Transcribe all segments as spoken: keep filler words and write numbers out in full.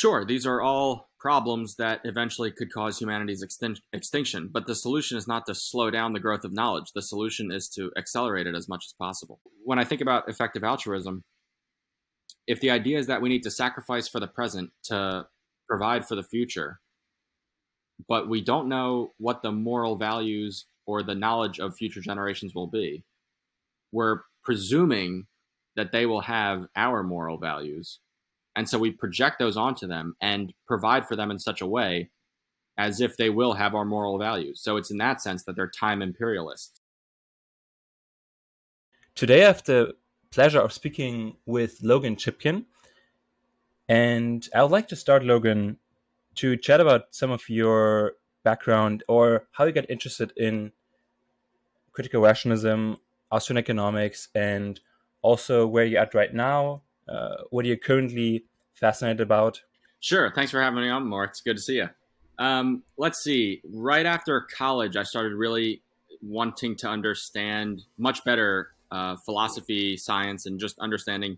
Sure, these are all problems that eventually could cause humanity's extin- extinction, but the solution is not to slow down the growth of knowledge. The solution is to accelerate it as much as possible. When I think about effective altruism, if the idea is that we need to sacrifice for the present to provide for the future, but we don't know what the moral values or the knowledge of future generations will be, we're presuming that they will have our moral values. And so we project those onto them and provide for them in such a way as if they will have our moral values. So it's in that sense that they're time imperialists. Today I have the pleasure of speaking with Logan Chipkin. And I would like to start, Logan, to chat about some of your background or how you got interested in critical rationalism, Austrian economics, and also where you're at right now. Uh, what are you currently fascinated about? Sure. Thanks for having me on, Mark. It's good to see you. Um, let's see. Right after college, I started really wanting to understand much better uh, philosophy, science, and just understanding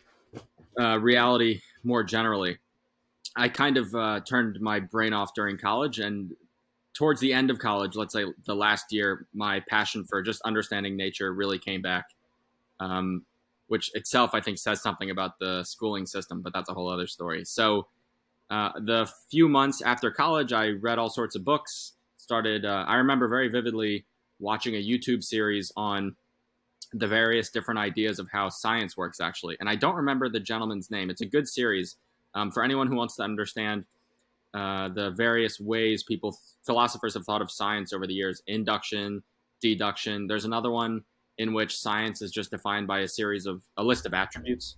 uh, reality more generally. I kind of uh, turned my brain off during college, and towards the end of college, let's say the last year, my passion for just understanding nature really came back. Um, which itself, I think, says something about the schooling system, but that's a whole other story. So uh, the few months after college, I read all sorts of books, started, uh, I remember very vividly watching a YouTube series on the various different ideas of how science works, actually. And I don't remember the gentleman's name. It's a good series um, for anyone who wants to understand uh, the various ways people, philosophers have thought of science over the years, induction, deduction. There's another one in which science is just defined by a series of a list of attributes.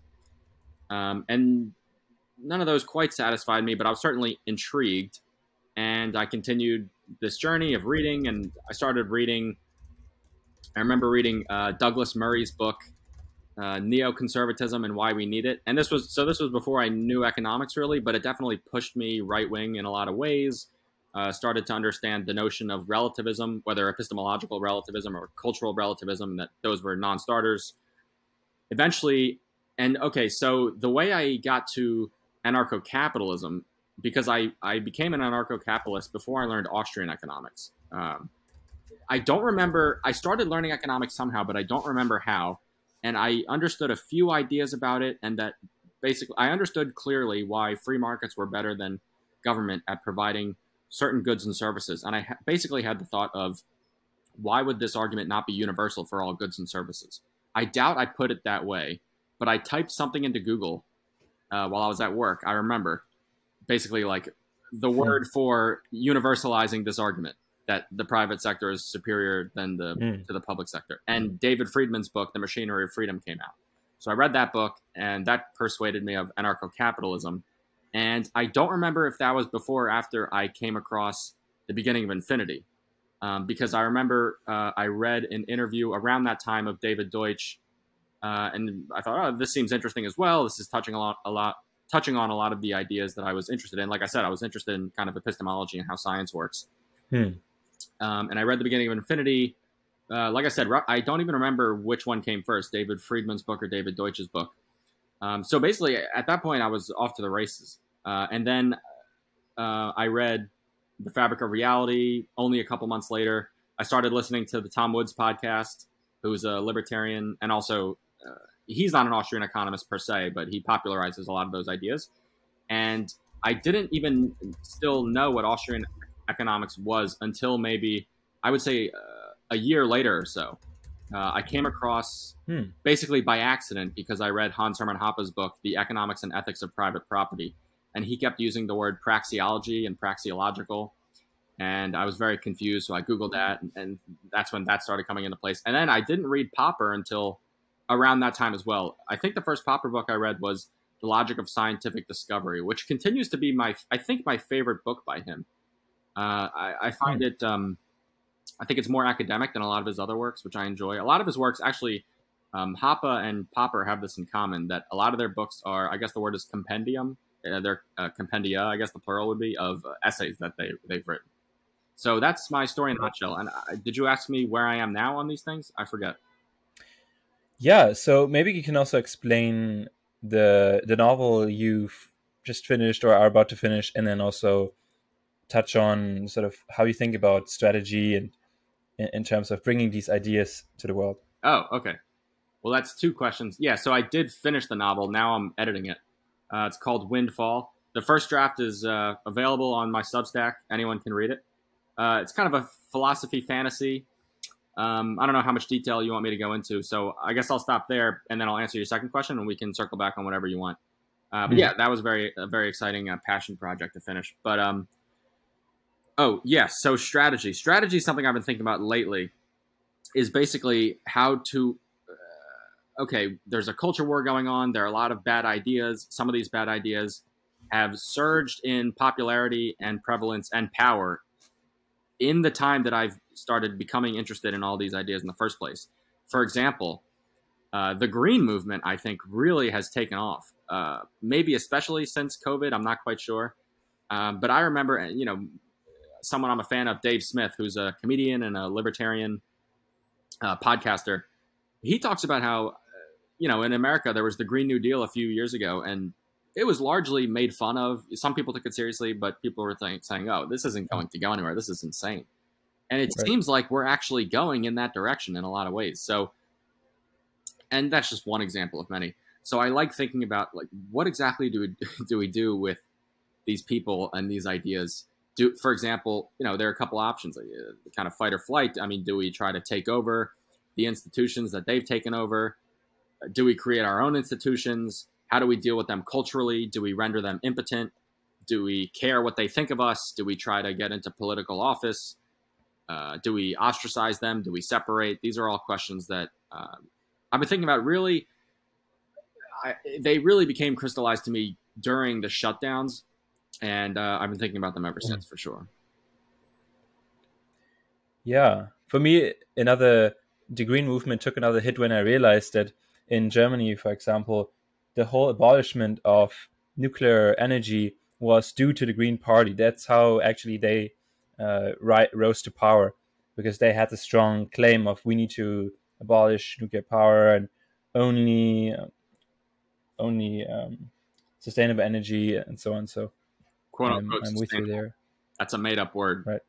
Um, and none of those quite satisfied me, but I was certainly intrigued. And I continued this journey of reading, and I started reading, I remember reading uh, Douglas Murray's book, uh, Neoconservatism and Why We Need It. And this was, so this was before I knew economics really, but it definitely pushed me right-wing in a lot of ways. Uh, started to understand the notion of relativism, whether epistemological relativism or cultural relativism, that those were non-starters. Eventually, and okay, so the way I got to anarcho-capitalism, because I, I became an anarcho-capitalist before I learned Austrian economics. Um, I don't remember, I started learning economics somehow, but I don't remember how. And I understood a few ideas about it, and that basically, I understood clearly why free markets were better than government at providing certain goods and services. And I ha- basically had the thought of, why would this argument not be universal for all goods and services? I doubt I put it that way, but I typed something into Google uh, while I was at work. I remember basically like the word for universalizing this argument, that the private sector is superior than the mm. to the public sector. And David Friedman's book, The Machinery of Freedom, came out. So I read that book, and that persuaded me of anarcho-capitalism. And I don't remember if that was before or after I came across The Beginning of Infinity, um, because I remember uh, I read an interview around that time of David Deutsch, uh, and I thought, oh, this seems interesting as well. This is touching a lot, a lot, touching on a lot of the ideas that I was interested in. Like I said, I was interested in kind of epistemology and how science works. Hmm. Um, and I read The Beginning of Infinity. Uh, like I said, I don't even remember which one came first, David Friedman's book or David Deutsch's book. Um, so basically, at that point, I was off to the races. Uh, and then uh, I read The Fabric of Reality. Only a couple months later, I started listening to the Tom Woods podcast, who's a libertarian. And also, uh, he's not an Austrian economist per se, but he popularizes a lot of those ideas. And I didn't even still know what Austrian economics was until maybe, I would say, uh, a year later or so. Uh, I came across, hmm. basically by accident, because I read Hans Hermann Hoppe's book, The Economics and Ethics of Private Property. And he kept using the word praxeology and praxeological. And I was very confused, so I Googled that, and, and that's when that started coming into place. And then I didn't read Popper until around that time as well. I think the first Popper book I read was The Logic of Scientific Discovery, which continues to be, my, I think, my favorite book by him. Uh, I, I find it... Um, I think it's more academic than a lot of his other works, which I enjoy. A lot of his works, actually, um, Hoppe and Popper have this in common, that a lot of their books are, I guess the word is compendium, uh, they're uh, compendia, I guess the plural would be, of uh, essays that they, they've written. So that's my story in a nutshell. And uh, did you ask me where I am now on these things? I forget. Yeah, so maybe you can also explain the the novel you've just finished or are about to finish, and then also touch on sort of how you think about strategy and in, in terms of bringing these ideas to the world. Oh, okay. Well, that's two questions. Yeah, so I did finish the novel. Now I'm editing it. Uh, it's called Windfall. The first draft is uh, available on my Substack. Anyone can read it. Uh, it's kind of a philosophy fantasy. Um, I don't know how much detail you want me to go into, so I guess I'll stop there, and then I'll answer your second question, and we can circle back on whatever you want. Uh, but mm-hmm. yeah, that was very a very exciting uh, passion project to finish. But um, oh yes, so strategy. Strategy is something I've been thinking about lately. Is basically how to. Uh, okay, there's a culture war going on. There are a lot of bad ideas. Some of these bad ideas have surged in popularity and prevalence and power in the time that I've started becoming interested in all these ideas in the first place. For example, uh, the green movement, I think, really has taken off. Uh, maybe especially since COVID, I'm not quite sure. Um, but I remember, you know, someone I'm a fan of, Dave Smith, who's a comedian and a libertarian uh, podcaster. He talks about how, you know, in America, there was the Green New Deal a few years ago, and it was largely made fun of. Some people took it seriously, but people were th- saying, oh, this isn't going to go anywhere. This is insane. And it right. seems like we're actually going in that direction in a lot of ways. So, and that's just one example of many. So I like thinking about, like, what exactly do we do, we do with these people and these ideas? Do, for example, you know, there are a couple options, like, uh, kind of fight or flight. I mean, do we try to take over the institutions that they've taken over? Do we create our own institutions? How do we deal with them culturally? Do we render them impotent? Do we care what they think of us? Do we try to get into political office? Uh, do we ostracize them? Do we separate? These are all questions that uh, I've been thinking about. Really, I, they really became crystallized to me during the shutdowns, and uh, I've been thinking about them ever since, for sure. Yeah. For me, another, the Green movement took another hit when I realized that in Germany, for example, the whole abolishment of nuclear energy was due to the Green Party. That's how actually they uh, ri- rose to power, because they had a strong claim of we need to abolish nuclear power and only uh, only um, sustainable energy and so on. So Quote I'm, I'm with you there. That's a made up word. Right.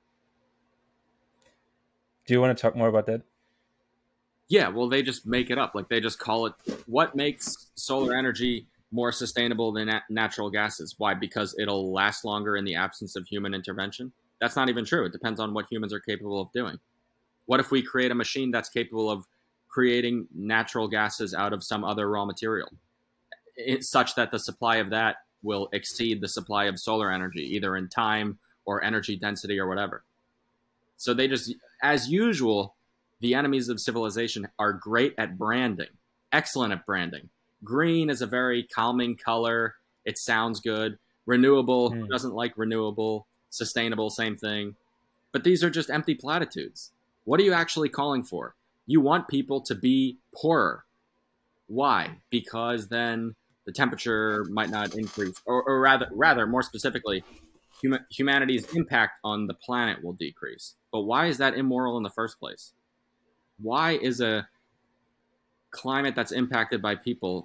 Do you want to talk more about that? Yeah, well, they just make it up. Like, they just call it, what makes solar energy more sustainable than nat- natural gases? Why? Because it'll last longer in the absence of human intervention? That's not even true. It depends on what humans are capable of doing. What if we create a machine that's capable of creating natural gases out of some other raw material? It's such that the supply of that will exceed the supply of solar energy, either in time or energy density or whatever. So they just, as usual, the enemies of civilization are great at branding, excellent at branding. Green is a very calming color. It sounds good. Renewable, mm. who doesn't like renewable? Sustainable, same thing. But these are just empty platitudes. What are you actually calling for? You want people to be poorer. Why? Because then the temperature might not increase, or, or rather, rather, more specifically, hum- humanity's impact on the planet will decrease. But why is that immoral in the first place? Why is a climate that's impacted by people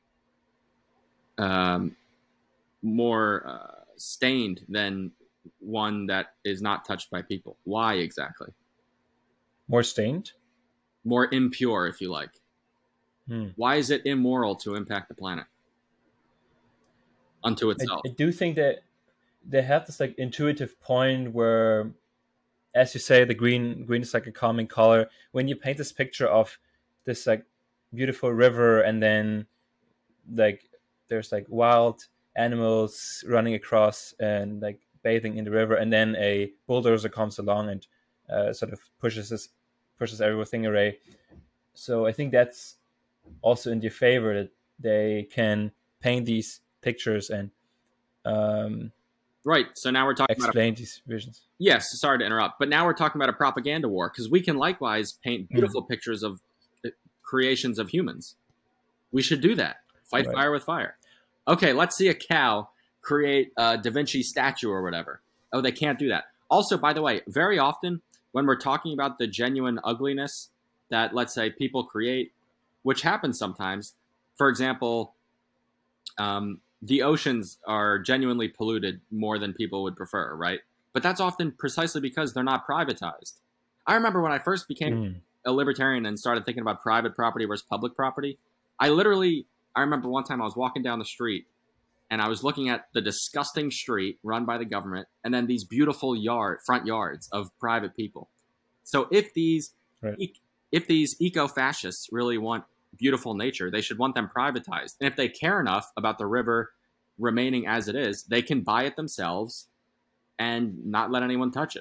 um, more uh, stained than one that is not touched by people? Why exactly? More stained? More impure, if you like. Hmm. Why is it immoral to impact the planet unto itself? I, I do think that they have this like intuitive point where, as you say, the green green is like a calming color. When you paint this picture of this like beautiful river, and then like there's like wild animals running across and like bathing in the river, and then a bulldozer comes along and uh, sort of pushes this pushes everything away. So I think that's also in their favor, that they can paint these pictures and um, right. So now we're talking explain about a, these visions. Yes, sorry to interrupt, but now we're talking about a propaganda war, because we can likewise paint beautiful mm. pictures of creations of humans. We should do that. Fight right. fire with fire. Okay, let's see a cow create a Da Vinci statue or whatever. Oh, they can't do that. Also, by the way, very often when we're talking about the genuine ugliness that, let's say, people create, which happens sometimes, for example, um, the oceans are genuinely polluted more than people would prefer, right? But that's often precisely because they're not privatized. I remember when I first became Mm. a libertarian and started thinking about private property versus public property, I literally, I remember one time I was walking down the street and I was looking at the disgusting street run by the government and then these beautiful yard front yards of private people. So if these Right. e- if these eco-fascists really want beautiful nature, they should want them privatized. And if they care enough about the river remaining as it is, they can buy it themselves and not let anyone touch it.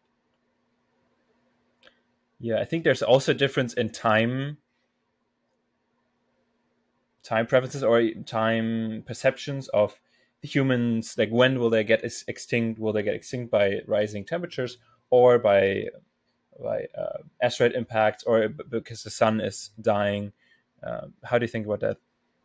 Yeah, I think there's also a difference in time time preferences or time perceptions of the humans. Like, when will they get ex- extinct? Will they get extinct by rising temperatures or by by uh, asteroid impacts, or b- because the sun is dying? Uh, how do you think about that?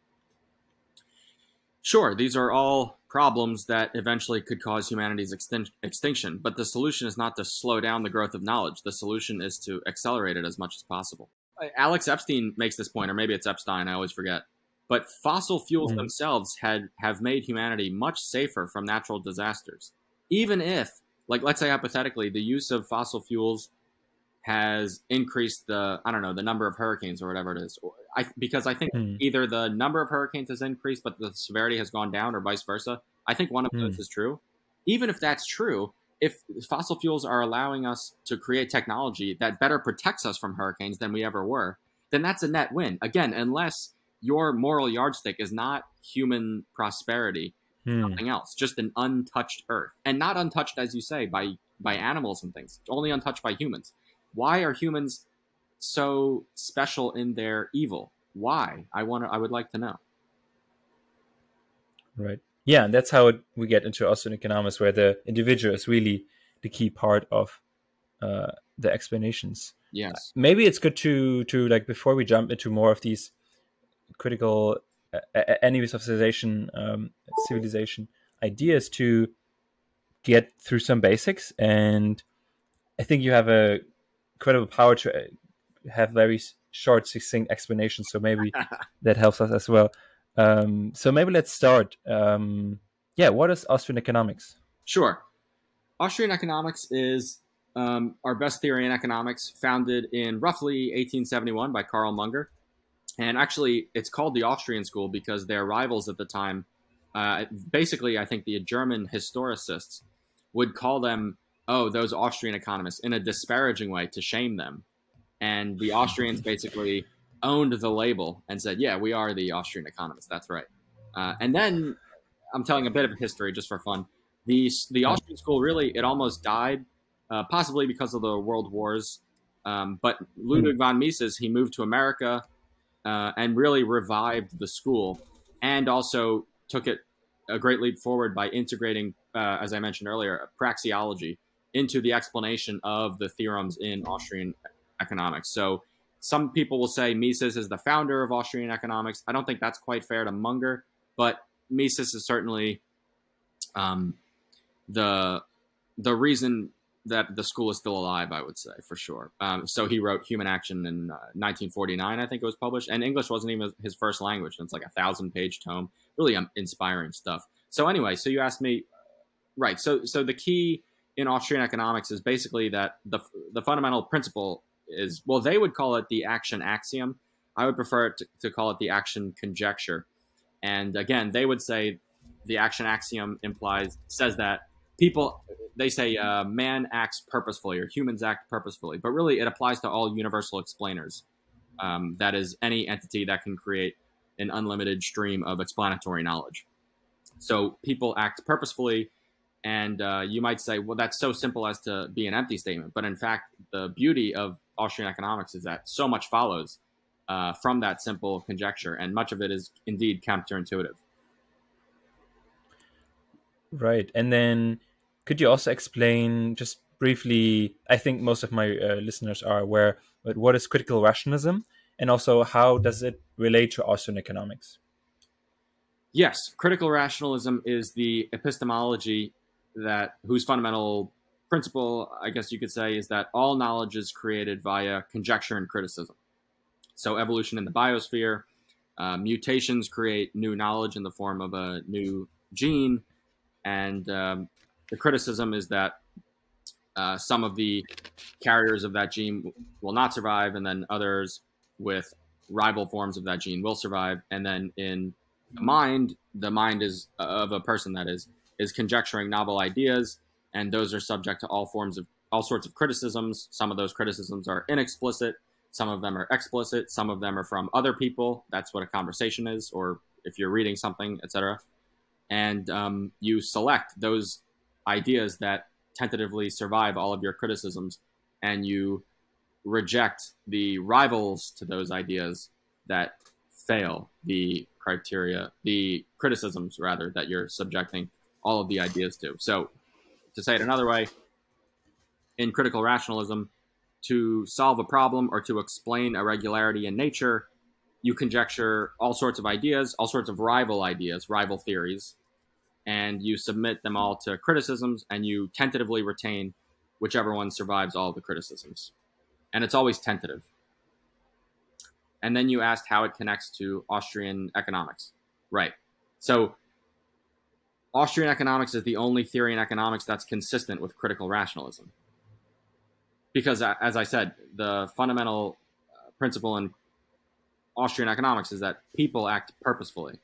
Sure, these are all problems that eventually could cause humanity's extin- extinction, but the solution is not to slow down the growth of knowledge. The solution is to accelerate it as much as possible. Alex Epstein makes this point, or maybe it's Epstein, I always forget. But fossil fuels Mm. themselves had have made humanity much safer from natural disasters. Even if, like, let's say hypothetically, the use of fossil fuels has increased the, I don't know, the number of hurricanes or whatever it is. I, because I think Mm. either the number of hurricanes has increased, but the severity has gone down, or vice versa. I think one of those Mm. is true. Even if that's true, if fossil fuels are allowing us to create technology that better protects us from hurricanes than we ever were, then that's a net win. Again, unless your moral yardstick is not human prosperity, Mm. something else, just an untouched earth, and not untouched, as you say, by by animals and things, only untouched by humans. Why are humans so special in their evil? Why? I want to, I would like to know. Right. Yeah, and that's how it, we get into Austrian economics, where the individual is really the key part of uh, the explanations. Yes. Maybe it's good to to like, before we jump into more of these critical uh, uh, enemies of civilization, um, civilization ideas, to get through some basics. And I think you have a incredible power to uh, have very s- short, succinct explanations. So maybe that helps us as well. Um, so maybe let's start. Um, yeah, what is Austrian economics? Sure. Austrian economics is um, our best theory in economics, founded in roughly eighteen seventy-one by Karl Munger. And actually, it's called the Austrian School because their rivals at the time, uh, basically, I think the German historicists would call them, oh, those Austrian economists, in a disparaging way to shame them. And the Austrians basically owned the label and said, yeah, we are the Austrian economists. That's right. Uh, and then I'm telling a bit of history just for fun. The, the Yeah. Austrian school really, it almost died, uh, possibly because of the world wars. Um, but Ludwig von Mises, he moved to America uh, and really revived the school, and also took it a great leap forward by integrating, uh, as I mentioned earlier, praxeology into the explanation of the theorems in Austrian economics. So some people will say Mises is the founder of Austrian economics. I don't think that's quite fair to Munger, but Mises is certainly um, the the reason that the school is still alive, I would say, for sure. Um, so he wrote Human Action in uh, nineteen forty-nine, I think it was published. And English wasn't even his first language. It's like a thousand-page tome. Really um, inspiring stuff. So anyway, so you asked me, right. So so the key in Austrian economics is basically that the the fundamental principle is, well, they would call it the action axiom. I would prefer to, to call it the action conjecture. And again, they would say the action axiom implies, says that people, they say uh, man acts purposefully or humans act purposefully, but really it applies to all universal explainers. Um, that is any entity that can create an unlimited stream of explanatory knowledge. So people act purposefully, and uh, you might say, well, that's so simple as to be an empty statement. But in fact, the beauty of Austrian economics is that so much follows uh, from that simple conjecture, and much of it is indeed counterintuitive. Right. And then could you also explain just briefly, I think most of my uh, listeners are aware, but what is critical rationalism? And also, how does it relate to Austrian economics? Yes, critical rationalism is the epistemology that whose fundamental principle, I guess you could say, is that all knowledge is created via conjecture and criticism. So evolution in the biosphere, Uh, mutations create new knowledge in the form of a new gene, and um, the criticism is that uh, some of the carriers of that gene will not survive, and then others with rival forms of that gene will survive. And then in the mind, the mind is of a person that is is conjecturing novel ideas, and those are subject to all forms of all sorts of criticisms. Some of those criticisms are inexplicit, some of them are explicit, some of them are from other people. That's what a conversation is, or if you're reading something, et cetera. And um, you select those ideas that tentatively survive all of your criticisms, and you reject the rivals to those ideas that fail the criteria, the criticisms rather, that you're subjecting all of the ideas to. So to say it another way, in critical rationalism, to solve a problem or to explain a regularity in nature, you conjecture all sorts of ideas, all sorts of rival ideas, rival theories, and you submit them all to criticisms, and you tentatively retain whichever one survives all of the criticisms. And it's always tentative. And then you asked how it connects to Austrian economics. Right. So Austrian economics is the only theory in economics that's consistent with critical rationalism. Because, as I said, the fundamental principle in Austrian economics is that people act purposefully.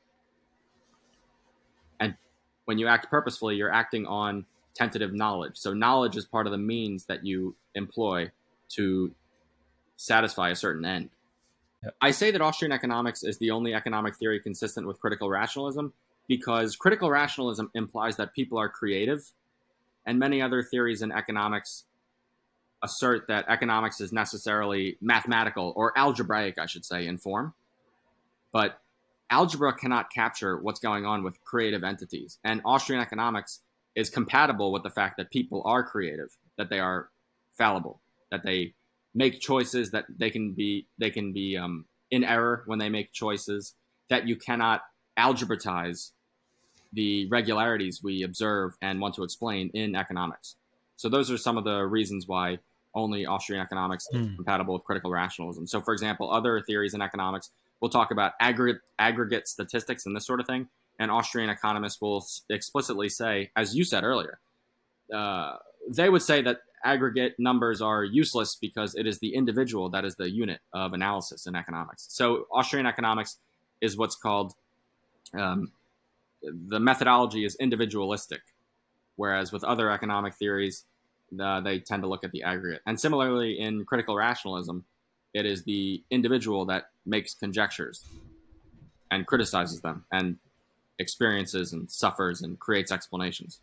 And when you act purposefully, you're acting on tentative knowledge. So knowledge is part of the means that you employ to satisfy a certain end. Yep. I say that Austrian economics is the only economic theory consistent with critical rationalism because critical rationalism implies that people are creative, and many other theories in economics assert that economics is necessarily mathematical, or algebraic, I should say, in form. But algebra cannot capture what's going on with creative entities. And Austrian economics is compatible with the fact that people are creative, that they are fallible, that they make choices, that they can be they can be um, in error when they make choices, that you cannot algebraize the regularities we observe and want to explain in economics. So those are some of the reasons why only Austrian economics is mm. compatible with critical rationalism. So, for example, other theories in economics will talk about aggregate, aggregate statistics and this sort of thing, and Austrian economists will explicitly say, as you said earlier, uh, they would say that aggregate numbers are useless because it is the individual that is the unit of analysis in economics. So Austrian economics is what's called, um, the methodology is individualistic, whereas with other economic theories, uh, they tend to look at the aggregate. And similarly, in critical rationalism, it is the individual that makes conjectures and criticizes them and experiences and suffers and creates explanations.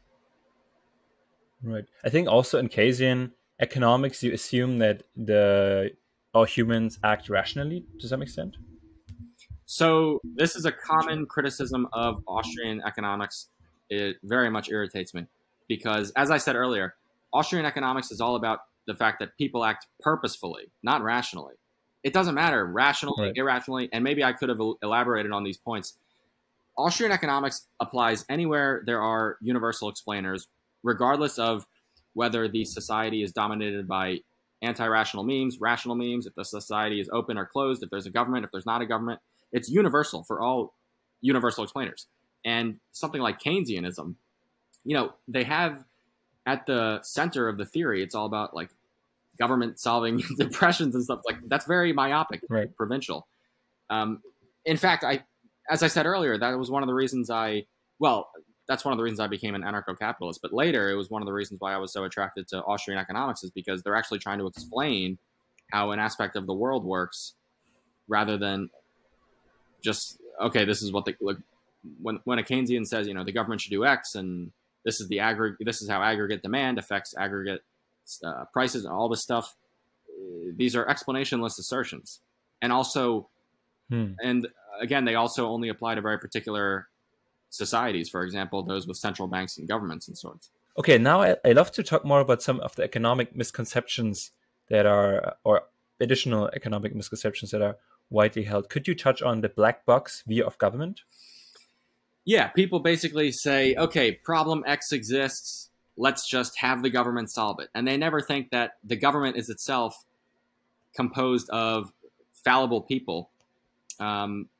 Right. I think also in Keynesian economics, you assume that the all humans act rationally to some extent. So this is a common criticism of Austrian economics. It very much irritates me because, as I said earlier, Austrian economics is all about the fact that people act purposefully, not rationally. It doesn't matter rationally, right. irrationally, and maybe I could have elaborated on these points. Austrian economics applies anywhere there are universal explainers, regardless of whether the society is dominated by anti-rational means, rational means, if the society is open or closed, if there's a government, if there's not a government. It's universal for all universal explainers. And something like Keynesianism, you know, they have at the center of the theory, it's all about like government solving depressions and stuff like that's very myopic, right. provincial. Um, in fact, I, as I said earlier, that was one of the reasons I, well, that's one of the reasons I became an anarcho-capitalist. But later, it was one of the reasons why I was so attracted to Austrian economics is because they're actually trying to explain how an aspect of the world works rather than just, okay, this is what the, like, when, when a Keynesian says, you know, the government should do X and this is the aggregate, this is how aggregate demand affects aggregate uh, prices and all this stuff. These are explanationless assertions. And also, hmm. and again, they also only apply to very particular societies, for example, those with central banks and governments and sorts. Okay, now I, I love to talk more about some of the economic misconceptions that are, or additional economic misconceptions that are widely held. Could you touch on the black box view of government? Yeah, people basically say, okay, problem X exists, let's just have the government solve it. And they never think that the government is itself composed of fallible people. Um,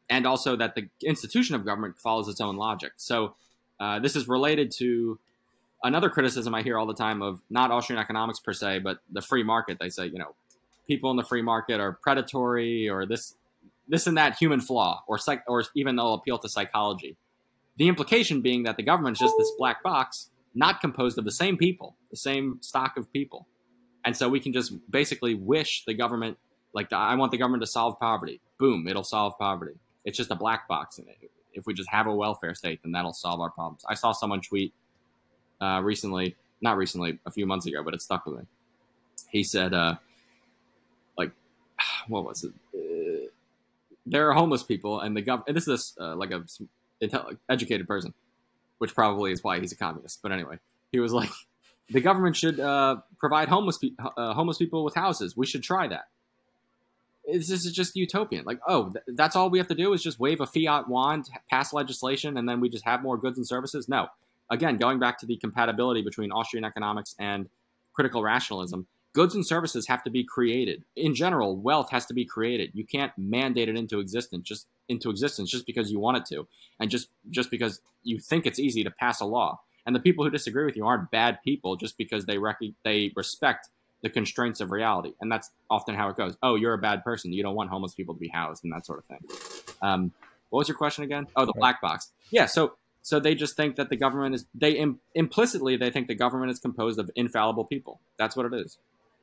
and also that the institution of government follows its own logic. So uh, this is related to another criticism I hear all the time of not Austrian economics per se, but the free market. They say, you know, people in the free market are predatory, or this, this and that human flaw, or psych, or even they'll appeal to psychology. The implication being that the government is just this black box, not composed of the same people, the same stock of people. And so we can just basically wish the government, like, the, I want the government to solve poverty. Boom, it'll solve poverty. It's just a black box. If we just have a welfare state, then that'll solve our problems. I saw someone tweet uh, recently, not recently, a few months ago, but it stuck with me. He said, uh, like, what was it? Uh, there are homeless people, and the government, and this is uh, like a educated person, which probably is why he's a communist. But anyway, he was like, the government should uh, provide homeless, pe- uh, homeless people with houses. We should try that. It's, this is just utopian. Like, oh, th- that's all we have to do is just wave a fiat wand, pass legislation, and then we just have more goods and services? No. Again, going back to the compatibility between Austrian economics and critical rationalism, goods and services have to be created. In general, wealth has to be created. You can't mandate it into existence just into existence just because you want it to, and just, just because you think it's easy to pass a law. And the people who disagree with you aren't bad people just because they rec- they respect the constraints of reality. And that's often how it goes. Oh, you're a bad person. You don't want homeless people to be housed and that sort of thing. Um, what was your question again? Oh, the black box. Yeah. So, so they just think that the government is, they Im- implicitly, they think the government is composed of infallible people. That's what it is.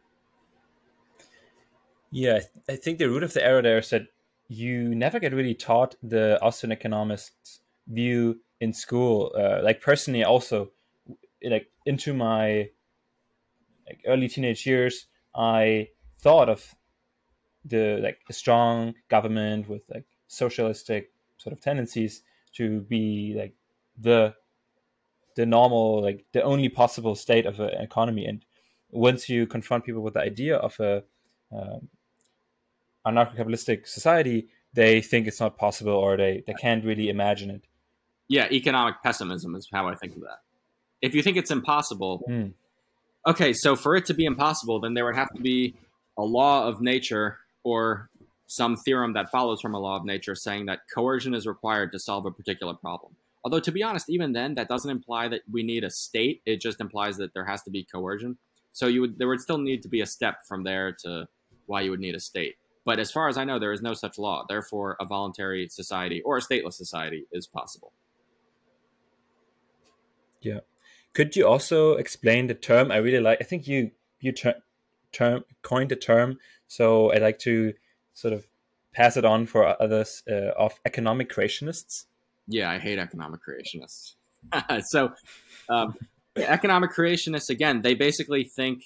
Yeah. I think the root of the error there is that you never get really taught the Austrian economist's view in school. Uh, like personally, also, like into my like early teenage years, I thought of the like a strong government with like socialistic sort of tendencies to be like the the normal, like the only possible state of an economy. And once you confront people with the idea of a um, anarcho-capitalistic society, they think it's not possible, or they, they can't really imagine it. Yeah, economic pessimism is how I think of that. If you think it's impossible, mm. okay, so for it to be impossible, then there would have to be a law of nature or some theorem that follows from a law of nature saying that coercion is required to solve a particular problem. Although, to be honest, even then, that doesn't imply that we need a state. It just implies that there has to be coercion. So you would, there would still need to be a step from there to why you would need a state. But as far as I know, there is no such law. Therefore, a voluntary society or a stateless society is possible. Yeah. Could you also explain the term? I really like, I think you you ter- term coined the term, so I'd like to sort of pass it on for others, uh, of economic creationists. Yeah, I hate economic creationists. so um, economic creationists, again, they basically think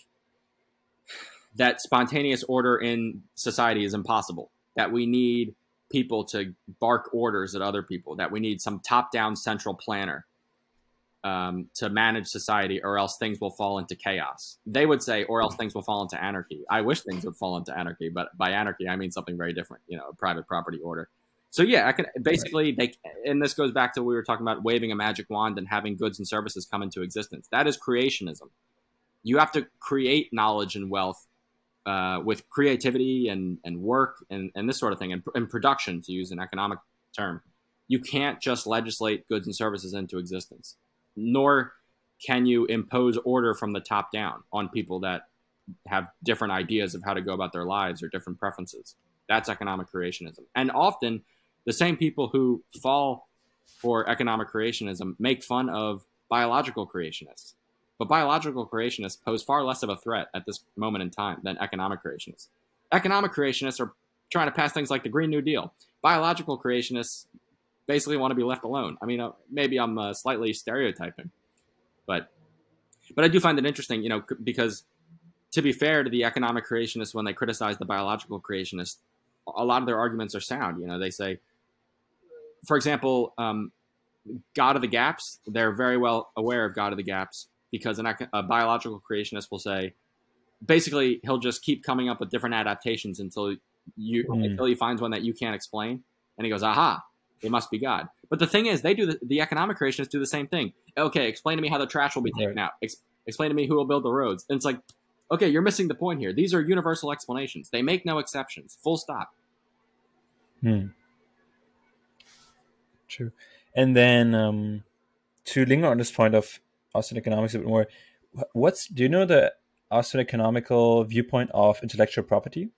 that spontaneous order in society is impossible, that we need people to bark orders at other people, that we need some top-down central planner Um, to manage society, or else things will fall into chaos. They would say, or else things will fall into anarchy. I wish things would fall into anarchy, but by anarchy, I mean something very different, you know, a private property order. So yeah, I can basically, they, and this goes back to what we were talking about, waving a magic wand and having goods and services come into existence. That is creationism. You have to create knowledge and wealth uh, with creativity and, and work and, and this sort of thing, and, and production, to use an economic term. You can't just legislate goods and services into existence. Nor can you impose order from the top down on people that have different ideas of how to go about their lives or different preferences. That's economic creationism. And often the same people who fall for economic creationism make fun of biological creationists. But biological creationists pose far less of a threat at this moment in time than economic creationists. Economic creationists are trying to pass things like the Green New Deal. Biological creationists basically want to be left alone. I mean, uh, maybe I'm uh, slightly stereotyping, but but I do find it interesting, you know, c- because to be fair to the economic creationists, when they criticize the biological creationists, a lot of their arguments are sound. You know, they say, for example, um, God of the gaps. They're very well aware of God of the gaps because an, a biological creationist will say, basically, he'll just keep coming up with different adaptations until you mm. until he finds one that you can't explain, and he goes, aha. It must be God. But the thing is, they do the, the economic creationists do the same thing. Okay, explain to me how the trash will be taken right. out. Ex- explain to me who will build the roads. And it's like, okay, you're missing the point here. These are universal explanations. They make no exceptions. Full stop. Hmm. True. And then um, to linger on this point of Austrian economics a bit more, what's do you know the Austrian economical viewpoint of intellectual property?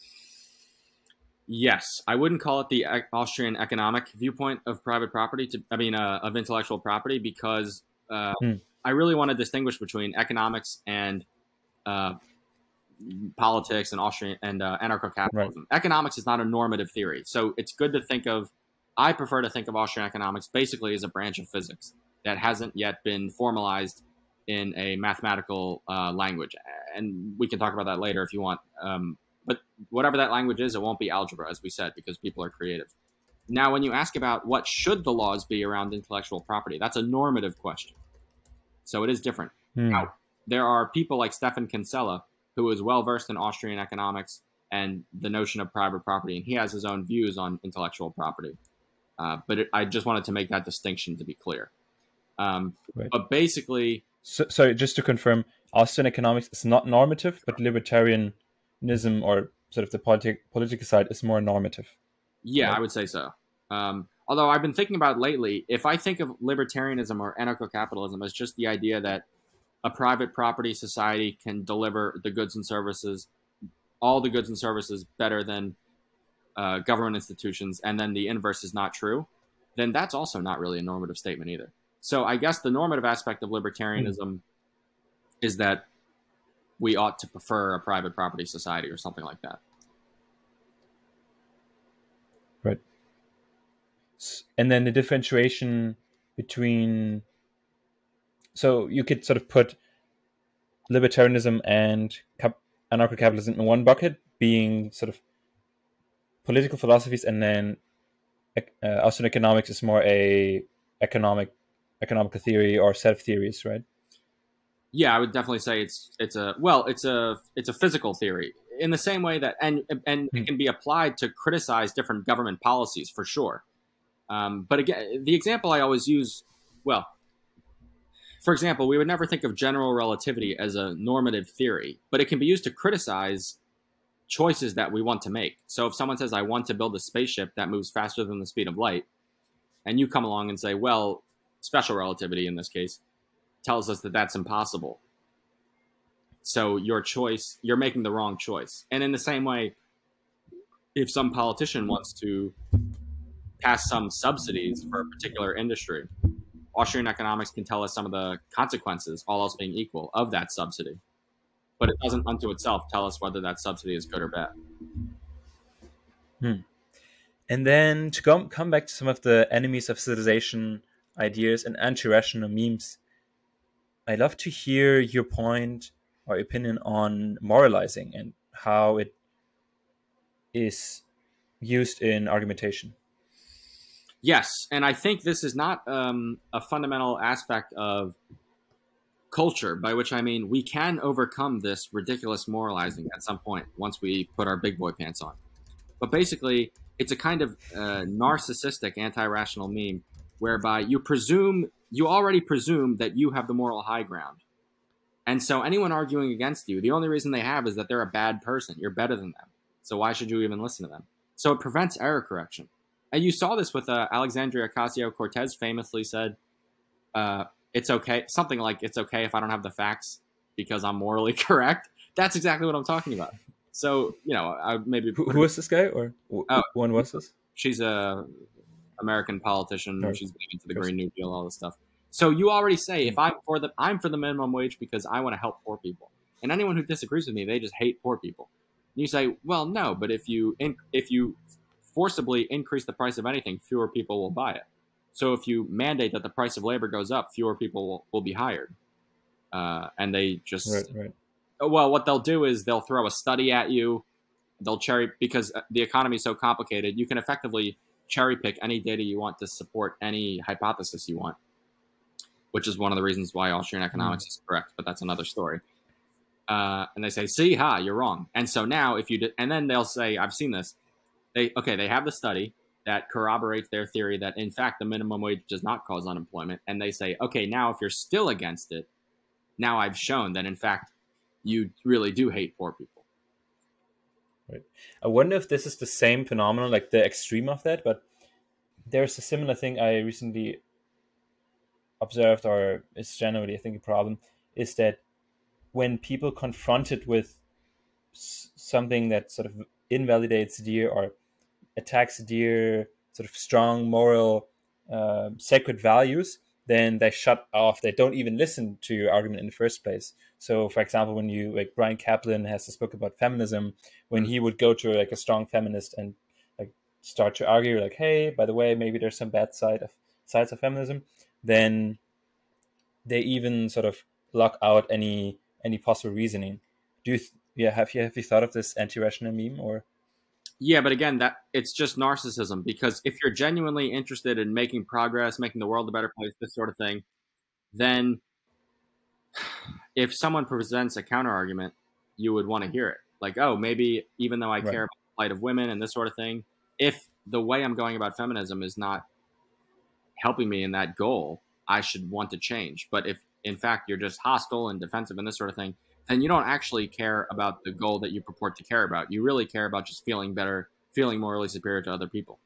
Yes, I wouldn't call it the Austrian economic viewpoint of private property. To, I mean, uh, of intellectual property, because uh, Hmm. I really want to distinguish between economics and uh, politics and Austrian and uh, anarcho-capitalism. Right. Economics is not a normative theory, so it's good to think of. I prefer to think of Austrian economics basically as a branch of physics that hasn't yet been formalized in a mathematical uh, language, and we can talk about that later if you want. Um, But whatever that language is, it won't be algebra, as we said, because people are creative. Now, when you ask about what should the laws be around intellectual property, that's a normative question. So it is different. Hmm. Now, there are people like Stefan Kinsella, who is well-versed in Austrian economics and the notion of private property, and he has his own views on intellectual property. Uh, but it, I just wanted to make that distinction to be clear. Um, right. But basically... So, sorry, just to confirm, Austrian economics is not normative, but libertarian or sort of the politi- political side is more normative. Yeah, right? I would say so. Um, although I've been thinking about lately, if I think of libertarianism or anarcho-capitalism as just the idea that a private property society can deliver the goods and services, all the goods and services better than uh, government institutions, and then the inverse is not true, then that's also not really a normative statement either. So I guess the normative aspect of libertarianism mm. is that we ought to prefer a private property society or something like that. Right. And then the differentiation between, so you could sort of put libertarianism and cap- anarcho-capitalism in one bucket, being sort of political philosophies, and then uh, Austrian economics is more a economic economical theory or set of theories, right? Yeah, I would definitely say it's it's a well, it's a it's a physical theory in the same way that and and mm. it can be applied to criticize different government policies for sure. Um, but again, the example I always use, well, for example, we would never think of general relativity as a normative theory, but it can be used to criticize choices that we want to make. So if someone says, "I want to build a spaceship that moves faster than the speed of light," and you come along and say, "Well, special relativity in this case tells us that that's impossible. So your choice, you're making the wrong choice." And in the same way, if some politician wants to pass some subsidies for a particular industry, Austrian economics can tell us some of the consequences, all else being equal, of that subsidy. But it doesn't unto itself tell us whether that subsidy is good or bad. Hmm. And then to come, come back to some of the enemies of civilization ideas and anti-rational memes, I'd love to hear your point or opinion on moralizing and how it is used in argumentation. Yes, and I think this is not um, a fundamental aspect of culture, by which I mean we can overcome this ridiculous moralizing at some point once we put our big boy pants on. But basically, it's a kind of uh, narcissistic anti-rational meme whereby you presume, you already presume that you have the moral high ground. And so anyone arguing against you, the only reason they have is that they're a bad person. You're better than them. So why should you even listen to them? So it prevents error correction. And you saw this with uh, Alexandria Ocasio-Cortez famously said, uh, it's okay, something like, it's okay if I don't have the facts because I'm morally correct. That's exactly what I'm talking about. So, you know, I maybe... Who, who is this guy? Or oh, when was this? She's a American politician. Right. She's big into the Green New Deal, all this stuff. So you already say, if I'm for the, I'm for the minimum wage because I want to help poor people. And anyone who disagrees with me, they just hate poor people. And you say, well, no, but if you in, if you forcibly increase the price of anything, fewer people will buy it. So if you mandate that the price of labor goes up, fewer people will, will be hired. Uh, and they just... Right, right. Well, what they'll do is they'll throw a study at you. They'll cherry, because the economy is so complicated, you can effectively cherry pick any data you want to support any hypothesis you want, which is one of the reasons why Austrian economics mm. is correct, but that's another story. Uh, and they say, see, ha, you're wrong. And so now if you did, and then they'll say, I've seen this. They, okay, they have the study that corroborates their theory that in fact the minimum wage does not cause unemployment. And they say, okay, now if you're still against it, now I've shown that in fact you really do hate poor people. Right. I wonder if this is the same phenomenon, like the extreme of that, but there's a similar thing I recently observed, or is generally I think a problem, is that when people confronted with s- something that sort of invalidates their or attacks their sort of strong moral uh, sacred values, then they shut off. They don't even listen to your argument in the first place. So, for example, when you like Brian Kaplan has this book about feminism, when Mm. he would go to like a strong feminist and like start to argue, like, "Hey, by the way, maybe there's some bad side of sides of feminism," then they even sort of lock out any any possible reasoning. Do you? Th- yeah, have you have you thought of this anti-rational meme or? Yeah, but again, that it's just narcissism, because if you're genuinely interested in making progress, making the world a better place, this sort of thing, then if someone presents a counter argument, you would want to hear it. Like, oh, maybe even though I Right. care about the plight of women and this sort of thing, if the way I'm going about feminism is not helping me in that goal, I should want to change. But if in fact you're just hostile and defensive and this sort of thing, then you don't actually care about the goal that you purport to care about. You really care about just feeling better, feeling morally superior to other people.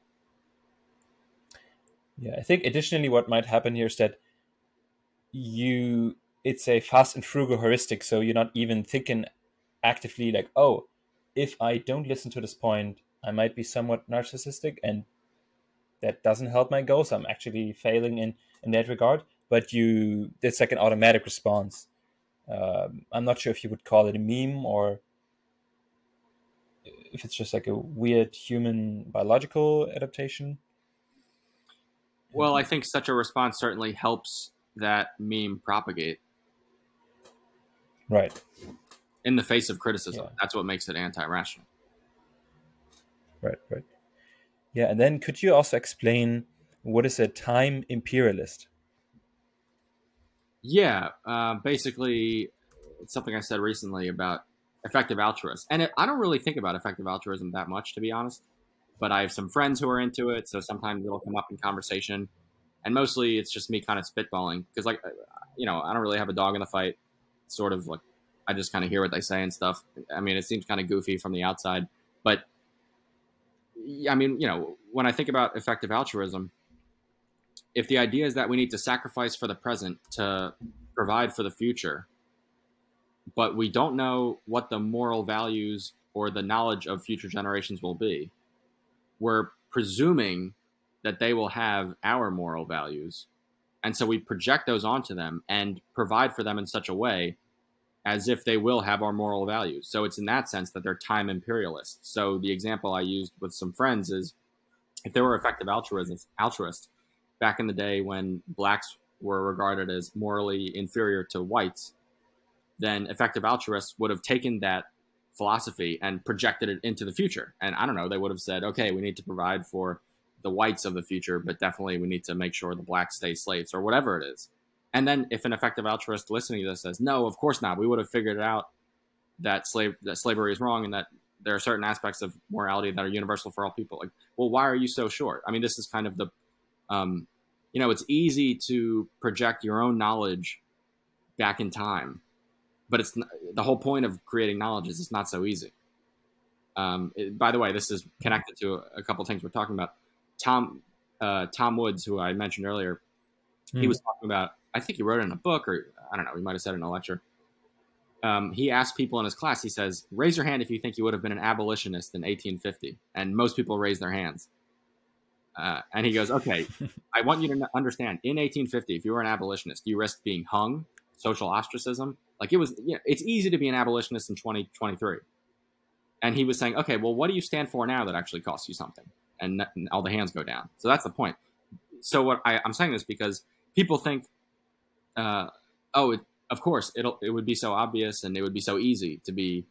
Yeah, I think additionally what might happen here is that you it's a fast and frugal heuristic, so you're not even thinking actively like, oh, if I don't listen to this point, I might be somewhat narcissistic and that doesn't help my goals. I'm actually failing in in that regard. But you, it's like an automatic response. Um, I'm not sure if you would call it a meme or if it's just like a weird human biological adaptation. Well, I think such a response certainly helps that meme propagate Right. in the face of criticism. Yeah. That's what makes it anti-rational. Right. Right. Yeah. And then could you also explain what is a time imperialist? Yeah, uh, basically, it's something I said recently about effective altruists, and it, I don't really think about effective altruism that much, to be honest. But I have some friends who are into it, so sometimes it'll come up in conversation, and mostly it's just me kind of spitballing because, like, you know, I don't really have a dog in the fight. Sort of like, I just kind of hear what they say and stuff. I mean, it seems kind of goofy from the outside, but I mean, you know, when I think about effective altruism, if the idea is that we need to sacrifice for the present to provide for the future, but we don't know what the moral values or the knowledge of future generations will be, we're presuming that they will have our moral values. And so we project those onto them and provide for them in such a way as if they will have our moral values. So it's in that sense that they're time imperialists. So the example I used with some friends is if there were effective altruists, altruists back in the day when blacks were regarded as morally inferior to whites, then effective altruists would have taken that philosophy and projected it into the future. And I don't know, they would have said, okay, we need to provide for the whites of the future, but definitely we need to make sure the blacks stay slaves or whatever it is. And then if an effective altruist listening to this says, no, of course not, we would have figured out that slave that slavery is wrong and that there are certain aspects of morality that are universal for all people. Like, well, why are you so sure? I mean, this is kind of the, um, you know, it's easy to project your own knowledge back in time, but it's not, the whole point of creating knowledge is it's not so easy. Um, it, by the way, this is connected to a, a couple of things we're talking about. Tom uh, Tom Woods, who I mentioned earlier, he Hmm. was talking about. I think he wrote it in a book, or I don't know. He might have said it in a lecture. Um, he asked people in his class. He says, "Raise your hand if you think you would have been an abolitionist in eighteen fifty," and most people raise their hands. Uh, and he goes, "Okay, I want you to understand. In eighteen fifty, if you were an abolitionist, you risked being hung, social ostracism. Like it was, you know, it's easy to be an abolitionist in twenty twenty-three." And he was saying, okay, well, what do you stand for now that actually costs you something? And, and all the hands go down. So that's the point. So what I, I'm saying this because people think, uh, oh, it, of course, it'll it would be so obvious and it would be so easy to be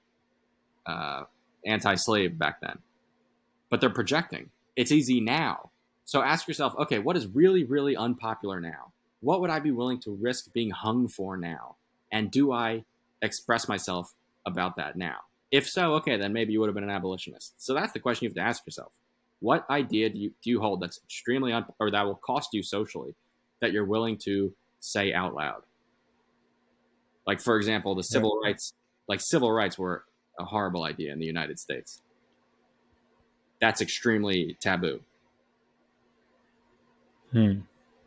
uh, anti-slave back then. But they're projecting. It's easy now. So ask yourself, okay, what is really, really unpopular now? What would I be willing to risk being hung for now? And do I express myself about that now? If so, okay, then maybe you would have been an abolitionist. So that's the question you have to ask yourself. What idea do you do you hold that's extremely un- or that will cost you socially that you're willing to say out loud? Like, for example, the Right. civil rights, like civil rights were a horrible idea in the United States. That's extremely taboo. Hmm.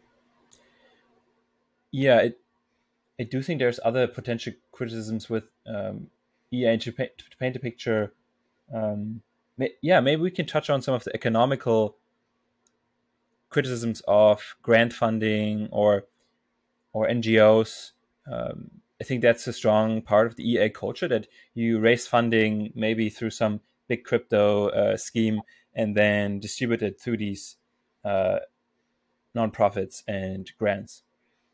Yeah, it, I do think there's other potential criticisms with um, E A to, paint, to paint a picture. Um, may, yeah, maybe we can touch on some of the economical criticisms of grant funding or or N G Os. Um, I think that's a strong part of the E A culture that you raise funding maybe through some big crypto uh, scheme and then distribute it through these uh, nonprofits and grants.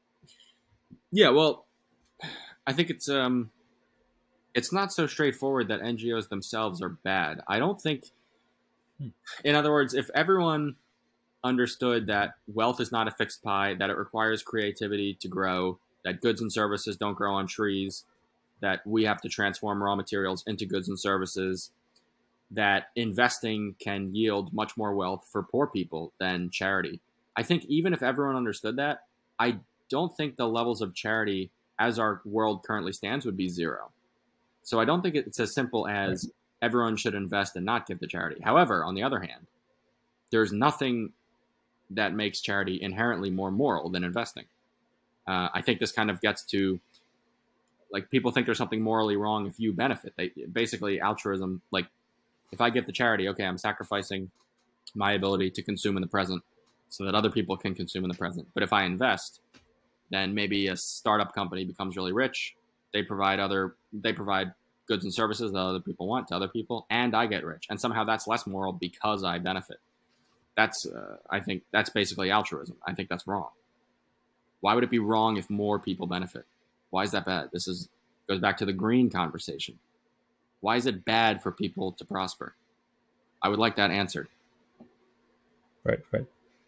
Yeah, well, I think it's um it's not so straightforward that N G Os themselves are bad. I don't think, Hmm. in other words, if everyone understood that wealth is not a fixed pie, that it requires creativity to grow, that goods and services don't grow on trees, that we have to transform raw materials into goods and services, that investing can yield much more wealth for poor people than charity. I think even if everyone understood that, I don't think the levels of charity as our world currently stands would be zero. So I don't think it's as simple Right. as everyone should invest and not give to charity. However, on the other hand, there's nothing that makes charity inherently more moral than investing. Uh, I think this kind of gets to, like, people think there's something morally wrong if you benefit. They basically altruism, like, if I give to charity, okay, I'm sacrificing my ability to consume in the present so that other people can consume in the present. But if I invest, then maybe a startup company becomes really rich. They provide other they provide goods and services that other people want to other people, and I get rich. And somehow that's less moral because I benefit. That's uh, I think that's basically altruism. I think that's wrong. Why would it be wrong if more people benefit? Why is that bad? This is goes back to the green conversation. Why is it bad for people to prosper? I would like that answered. Right, right.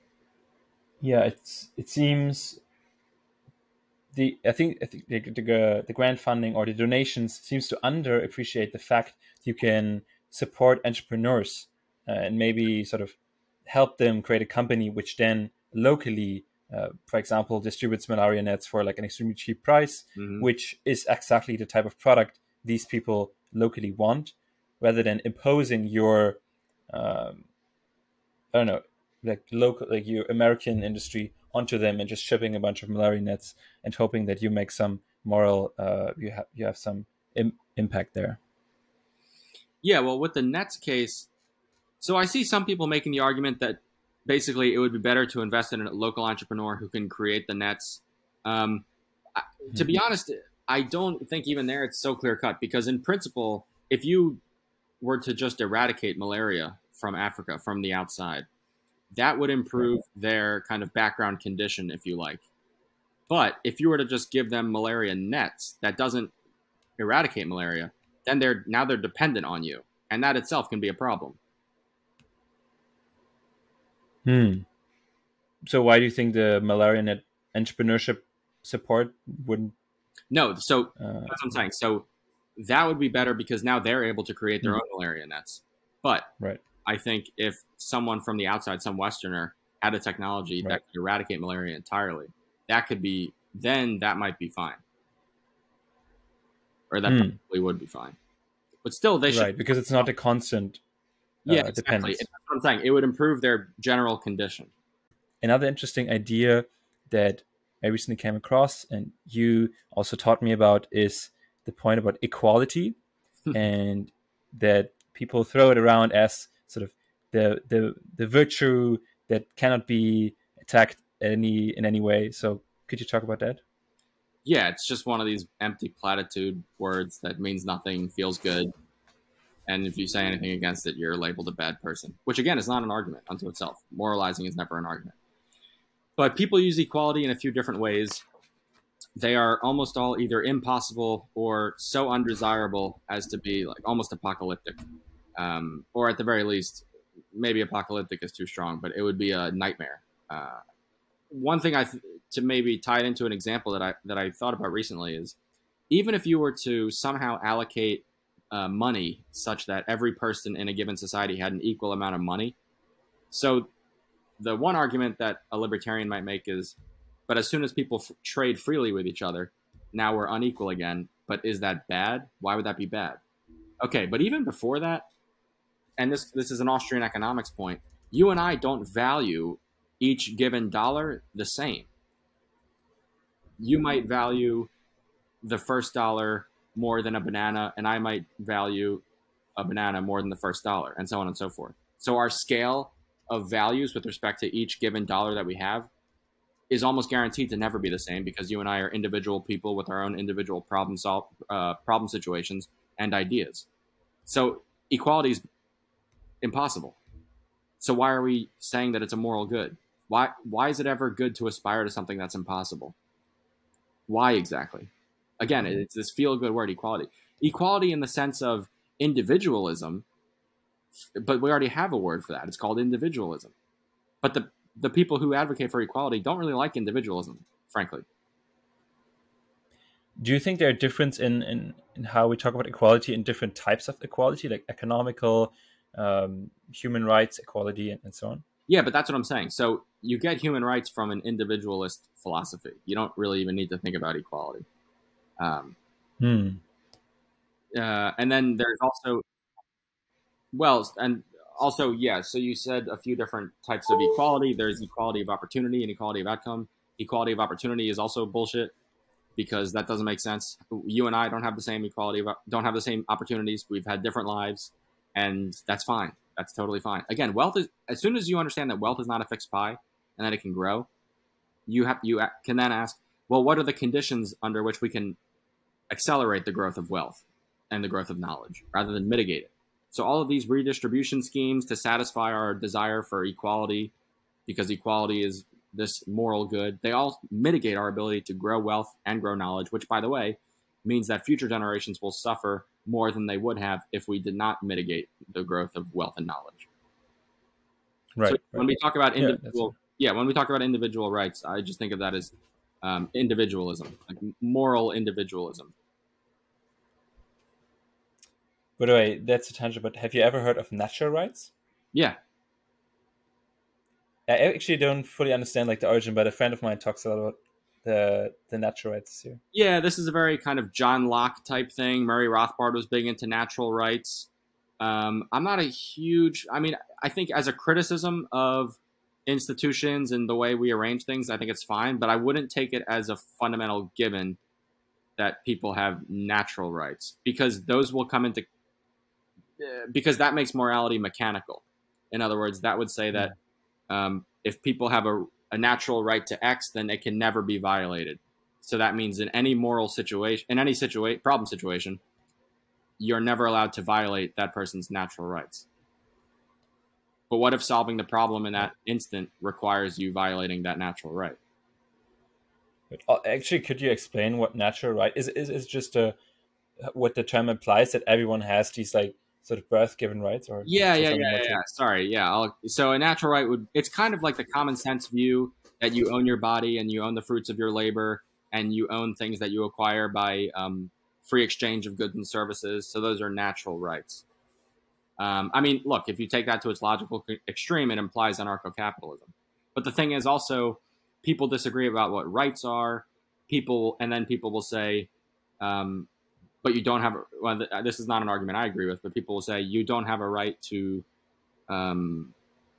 Yeah, it's it seems the I think I think the, the the grant funding or the donations seems to underappreciate the fact you can support entrepreneurs uh, and maybe sort of help them create a company which then locally, uh, for example, distributes malaria nets for like an extremely cheap price, Mm-hmm. which is exactly the type of product these people locally want, rather than imposing your um, I don't know, like local, like your American industry onto them and just shipping a bunch of malaria nets and hoping that you make some moral, uh, you have you have some Im- impact there. Yeah, well, with the Nets case, so I see some people making the argument that basically it would be better to invest in a local entrepreneur who can create the nets. Um, I- to be honest, I don't think even there it's so clear cut because, in principle, if you were to just eradicate malaria from Africa from the outside, that would Right. improve their kind of background condition, if you like. But if you were to just give them malaria nets, that doesn't eradicate malaria, then they're now they're dependent on you, and that itself can be a problem. Hmm. So why do you think the malaria net entrepreneurship support wouldn't? No, so Uh, that's what I'm saying. So that would be better because now they're able to create their hmm, own malaria nets. But right. I think if someone from the outside, some Westerner, had a technology Right. that could eradicate malaria entirely, that could be then that might be fine, or that Hmm. probably would be fine. But still, they should. Right. Because it's not a constant Yeah, uh, exactly. dependence. That's what I'm saying. It would improve their general condition. Another interesting idea that I recently came across and you also taught me about is the point about equality and that people throw it around as sort of the the the virtue that cannot be attacked any in any way. So could you talk about that? Yeah, it's just one of these empty platitude words that means nothing, feels good, and if you say anything against it, you're labeled a bad person. Which again is not an argument unto itself. Moralizing is never an argument. But people use equality in a few different ways. They are almost all either impossible or so undesirable as to be like almost apocalyptic, um, or at the very least, maybe apocalyptic is too strong, but it would be a nightmare. Uh, one thing I th- to maybe tie it into an example that I that I thought about recently is even if you were to somehow allocate uh, money such that every person in a given society had an equal amount of money. So the one argument that a libertarian might make is, but as soon as people f- trade freely with each other, now we're unequal again. But is that bad? Why would that be bad? Okay, but even before that, and this this is an Austrian economics point, you and I don't value each given dollar the same. You might value the first dollar more than a banana, and I might value a banana more than the first dollar, and so on and so forth. So our scale of values with respect to each given dollar that we have is almost guaranteed to never be the same, because you and I are individual people with our own individual problem solve uh, problem situations and ideas. So equality is impossible. So why are we saying that it's a moral good? Why why is it ever good to aspire to something that's impossible? Why exactly? Again, it's this feel-good word, equality. Equality in the sense of individualism, but we already have a word for that. It's called individualism. But the the people who advocate for equality don't really like individualism, frankly. Do you think there are difference in, in, in how we talk about equality in different types of equality, like economical, um, human rights equality, and, and so on? Yeah, but that's what I'm saying. So you get human rights from an individualist philosophy. You don't really even need to think about equality. Um, hmm. uh, and then there's also, well, and also, yeah, so you said a few different types of equality. There's equality of opportunity and equality of outcome. Equality of opportunity is also bullshit, because that doesn't make sense. You and I don't have the same equality, of, don't have the same opportunities. We've had different lives, and that's fine. That's totally fine. Again, wealth is, as soon as you understand that wealth is not a fixed pie and that it can grow, you have you can then ask, well, what are the conditions under which we can accelerate the growth of wealth and the growth of knowledge rather than mitigate it? So all of these redistribution schemes to satisfy our desire for equality, because equality is this moral good, they all mitigate our ability to grow wealth and grow knowledge, which, by the way, means that future generations will suffer more than they would have if we did not mitigate the growth of wealth and knowledge. Right. So right. when we talk about individual, yeah, yeah, when we talk about individual rights, I just think of that as um, individualism, like moral individualism. By the way, that's a tangent, but have you ever heard of natural rights? Yeah. I actually don't fully understand like the origin, but a friend of mine talks a lot about the the natural rights here. Yeah, this is a very kind of John Locke type thing. Murray Rothbard was big into natural rights. Um, I'm not a huge, I mean, I think as a criticism of institutions and the way we arrange things, I think it's fine, but I wouldn't take it as a fundamental given that people have natural rights, because those will come into, uh, because that makes morality mechanical. In other words, that would say that um, if people have a, a natural right to X, then it can never be violated. So that means in any moral situation, in any situation, problem situation, you're never allowed to violate that person's natural rights. But what if solving the problem in that instant requires you violating that natural right? Actually, could you explain what natural right is? Is is just a what the term implies, that everyone has these like sort of birth given rights, or yeah, yeah, yeah, yeah, yeah. Sorry, yeah. I'll, so a natural right would, it's kind of like the common sense view that you own your body and you own the fruits of your labor and you own things that you acquire by um, free exchange of goods and services. So those are natural rights. Um, I mean, look, if you take that to its logical extreme, it implies anarcho-capitalism. But the thing is also, people disagree about what rights are. People, and then people will say, um, but you don't have, well, this is not an argument I agree with, but people will say you don't have a right to, um,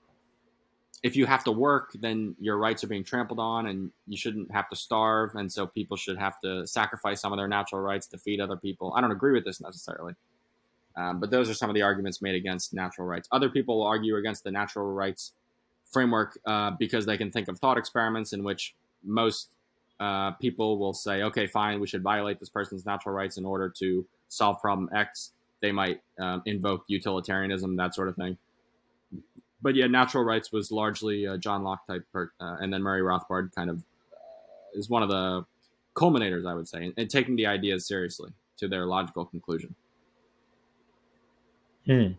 if you have to work, then your rights are being trampled on and you shouldn't have to starve. And so people should have to sacrifice some of their natural rights to feed other people. I don't agree with this necessarily. Um, but those are some of the arguments made against natural rights. Other people will argue against the natural rights framework uh, because they can think of thought experiments in which most uh, people will say, okay, fine, we should violate this person's natural rights in order to solve problem X. They might um, invoke utilitarianism, that sort of thing. But yeah, natural rights was largely a John Locke type, per, uh, and then Murray Rothbard kind of uh, is one of the culminators, I would say, in, in taking the ideas seriously to their logical conclusion. Hmm.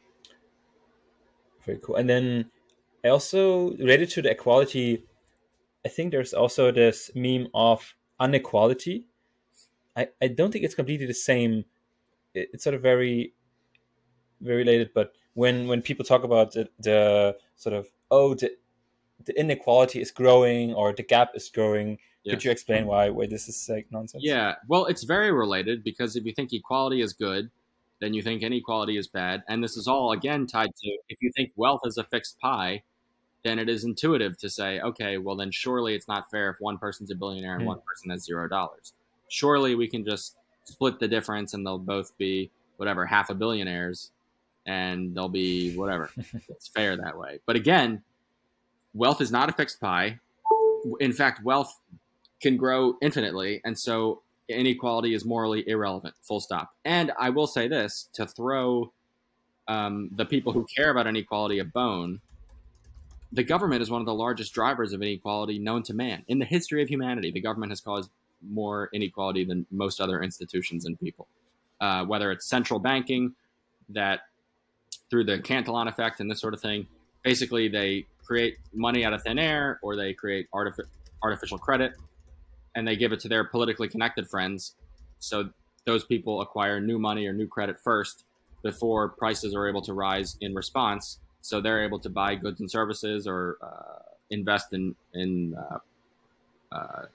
Very cool. And then I also, related to the equality, I think there's also this meme of inequality. I, I don't think it's completely the same. It, it's sort of very, very related, but when, when people talk about the, the sort of, oh, the, the inequality is growing or the gap is growing, yes. Could you explain why, why this is like nonsense? Yeah, well, it's very related, because if you think equality is good, then you think inequality is bad. And this is all, again, tied to, if you think wealth is a fixed pie, then it is intuitive to say, okay, well then surely it's not fair if one person's a billionaire and Mm. one person has zero dollars. Surely we can just split the difference and they'll both be whatever, half a billionaires, and they'll be whatever. It's fair that way. But again, wealth is not a fixed pie. In fact, wealth can grow infinitely, and so inequality is morally irrelevant, full stop. And I will say this, to throw um, the people who care about inequality a bone, the government is one of the largest drivers of inequality known to man. In the history of humanity, the government has caused more inequality than most other institutions and people. Uh, whether it's central banking, that through the Cantillon effect and this sort of thing, basically they create money out of thin air, or they create artific- artificial credit, and they give it to their politically connected friends. So those people acquire new money or new credit first before prices are able to rise in response. So they're able to buy goods and services, or uh, invest in, in uh, uh,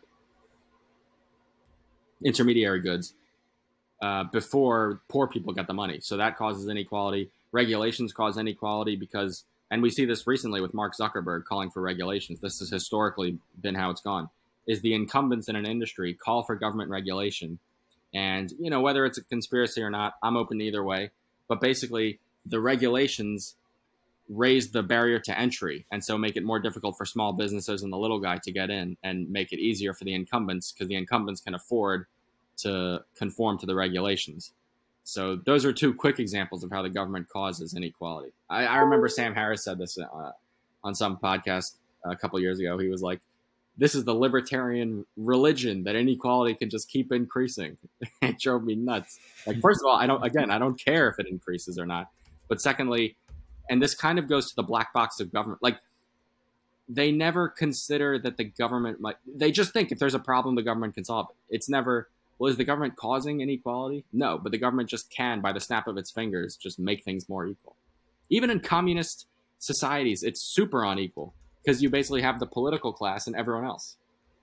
intermediary goods uh, before poor people get the money. So that causes inequality. Regulations cause inequality because, and we see this recently with Mark Zuckerberg calling for regulations. This has historically been how it's gone, is the incumbents in an industry call for government regulation. And, you know, whether it's a conspiracy or not, I'm open to either way. But basically, the regulations raise the barrier to entry, and so make it more difficult for small businesses and the little guy to get in, and make it easier for the incumbents, because the incumbents can afford to conform to the regulations. So those are two quick examples of how the government causes inequality. I, I remember Sam Harris said this uh, on some podcast a couple of years ago. He was like, this is the libertarian religion, that inequality can just keep increasing. It drove me nuts. Like, first of all, I don't, again, I don't care if it increases or not. But secondly, and this kind of goes to the black box of government, like, they never consider that the government might, they just think if there's a problem, the government can solve it. It's never, well, is the government causing inequality? No, but the government just can, by the snap of its fingers, just make things more equal. Even in communist societies, it's super unequal, because you basically have the political class and everyone else.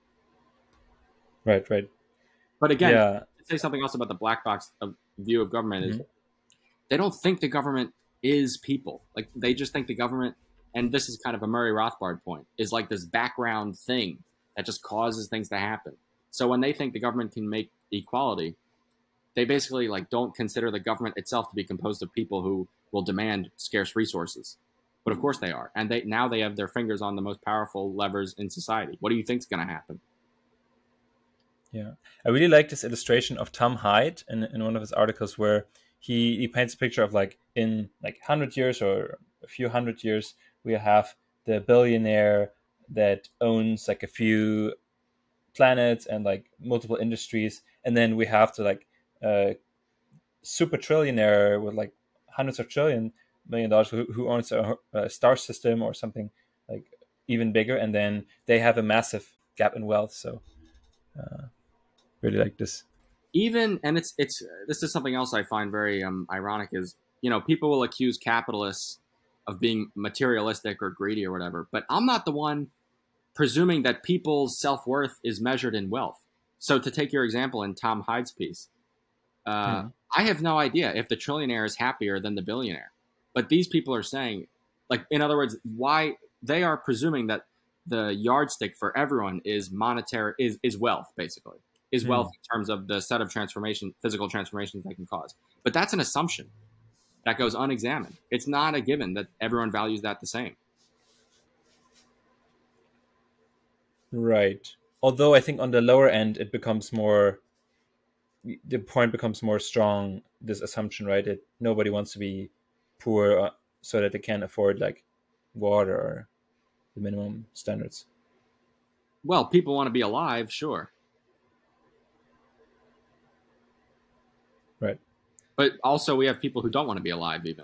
Right, right. But again, Yeah. to say something else about the black box of view of government Mhm. is they don't think the government is people. Like, they just think the government, and this is kind of a Murray Rothbard point, is like this background thing that just causes things to happen. So when they think the government can make equality, they basically like don't consider the government itself to be composed of people who will demand scarce resources. But of course they are. And they now they have their fingers on the most powerful levers in society. What do you think is going to happen? Yeah, I really like this illustration of Tom Hyde in, in one of his articles, where he, he paints a picture of like in like one hundred years or a few hundred years, we have the billionaire that owns like a few planets and like multiple industries, and then we have the like uh, super trillionaire with like hundreds of trillion million dollars who, who owns a, a star system or something like even bigger, and then they have a massive gap in wealth. So uh, really like this. Even, and it's it's this is something else I find very um, ironic, is, you know, people will accuse capitalists of being materialistic or greedy or whatever, but I'm not the one presuming that people's self-worth is measured in wealth. So to take your example in Tom Hyde's piece, uh, hmm. I have no idea if the trillionaire is happier than the billionaire. But these people are saying, like, in other words, why they are presuming that the yardstick for everyone is monetary, is, is wealth, basically, is hmm. wealth in terms of the set of transformation, physical transformations they can cause. But that's an assumption that goes unexamined. It's not a given that everyone values that the same. Right. Although I think on the lower end, it becomes more, the point becomes more strong, this assumption, right? That nobody wants to be poor uh, so that they can afford like water or the minimum standards. Well, people want to be alive, sure. Right. But also we have people who don't want to be alive even.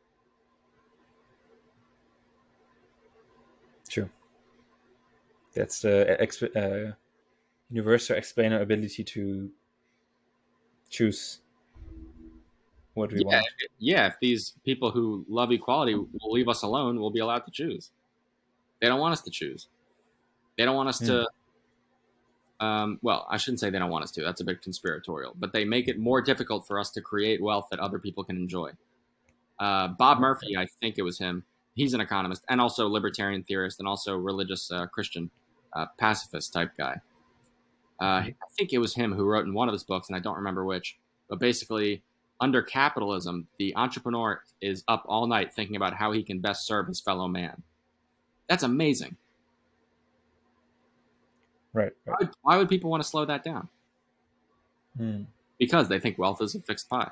True. That's the exp- uh, universal explainer ability to choose what we yeah, want. Yeah, if these people who love equality will leave us alone, we'll be allowed to choose. They don't want us to choose. They don't want us mm. to, um, well, I shouldn't say they don't want us to. That's a bit conspiratorial. But they make it more difficult for us to create wealth that other people can enjoy. Uh, Bob Murphy, I think it was him, he's an economist and also libertarian theorist and also religious uh, Christian uh, pacifist type guy. Uh, I think it was him who wrote in one of his books, and I don't remember which, but basically, under capitalism, the entrepreneur is up all night thinking about how he can best serve his fellow man. That's amazing. Right. right. Why, would, why would people want to slow that down? Hmm. Because they think wealth is a fixed pie.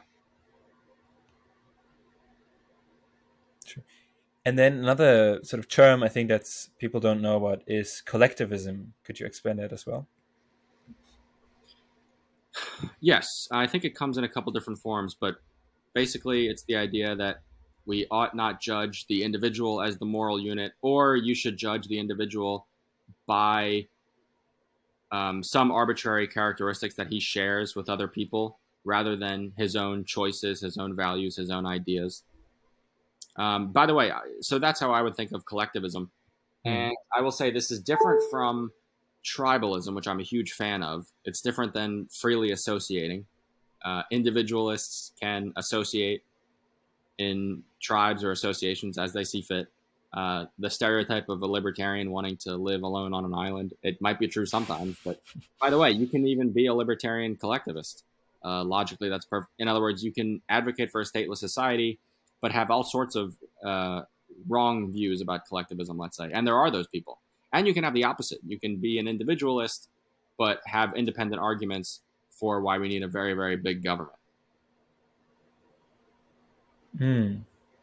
True. And then another sort of term I think that's people don't know about is collectivism. Could you explain that as well? Yes, I think it comes in a couple different forms, but basically it's the idea that we ought not judge the individual as the moral unit, or you should judge the individual by um, some arbitrary characteristics that he shares with other people rather than his own choices, his own values, his own ideas. Um, by the way, so that's how I would think of collectivism. Mm. And I will say this is different from tribalism, which I'm a huge fan of. It's different than freely associating. Uh, individualists can associate in tribes or associations as they see fit. Uh, the stereotype of a libertarian wanting to live alone on an island, it might be true sometimes, but by the way, you can even be a libertarian collectivist. Uh, logically, that's perfect. In other words, you can advocate for a stateless society, but have all sorts of uh, wrong views about collectivism, let's say. And there are those people. And you can have the opposite. You can be an individualist, but have independent arguments for why we need a very, very big government. Hmm.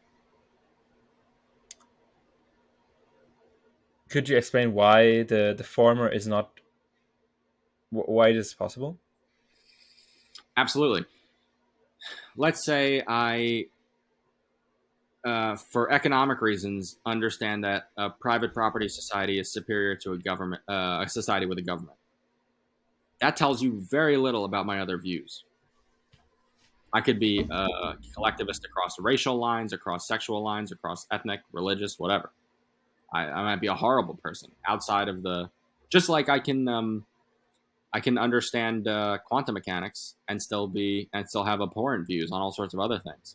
Could you explain why the, the former is not, why it is possible? Absolutely. Let's say I, uh, for economic reasons, understand that a private property society is superior to a government, uh, a society with a government. That tells you very little about my other views. I could be a collectivist across racial lines, across sexual lines, across ethnic, religious, whatever. I, I might be a horrible person outside of the, just like I can, um, I can understand uh, quantum mechanics and still be and still have abhorrent views on all sorts of other things.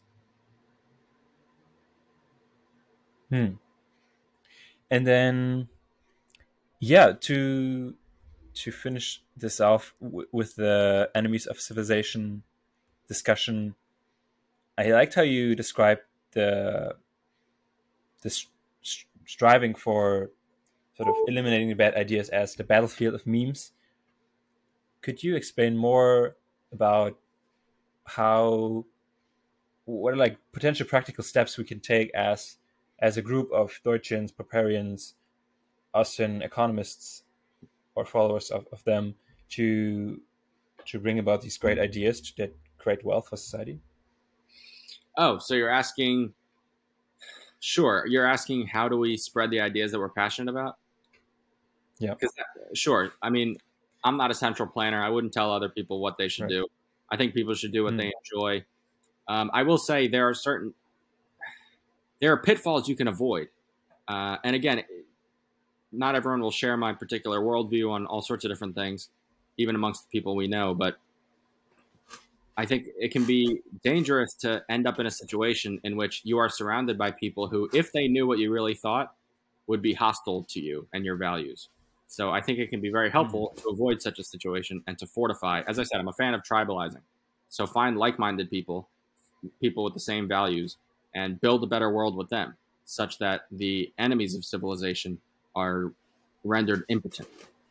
Hmm. And then, yeah, to to finish this off w- with the enemies of civilization discussion, I liked how you described the this striving for sort of eliminating the bad ideas as the battlefield of memes. Could you explain more about how, what are like potential practical steps we can take as as a group of Deutschians, Poparians, Austrian economists, or followers of, of them to to bring about these great ideas to, that create wealth for society? Oh, so you're asking, sure, you're asking how do we spread the ideas that we're passionate about? Yeah. Sure. I mean, I'm not a central planner. I wouldn't tell other people what they should right. do. I think people should do what mm. they enjoy. Um, I will say there are certain, there are pitfalls you can avoid. Uh, and again, not everyone will share my particular worldview on all sorts of different things, even amongst the people we know. But I think it can be dangerous to end up in a situation in which you are surrounded by people who, if they knew what you really thought, would be hostile to you and your values. So I think it can be very helpful mm. to avoid such a situation and to fortify. As I said, I'm a fan of tribalizing. So find like-minded people, people with the same values, and build a better world with them, such that the enemies of civilization are rendered impotent.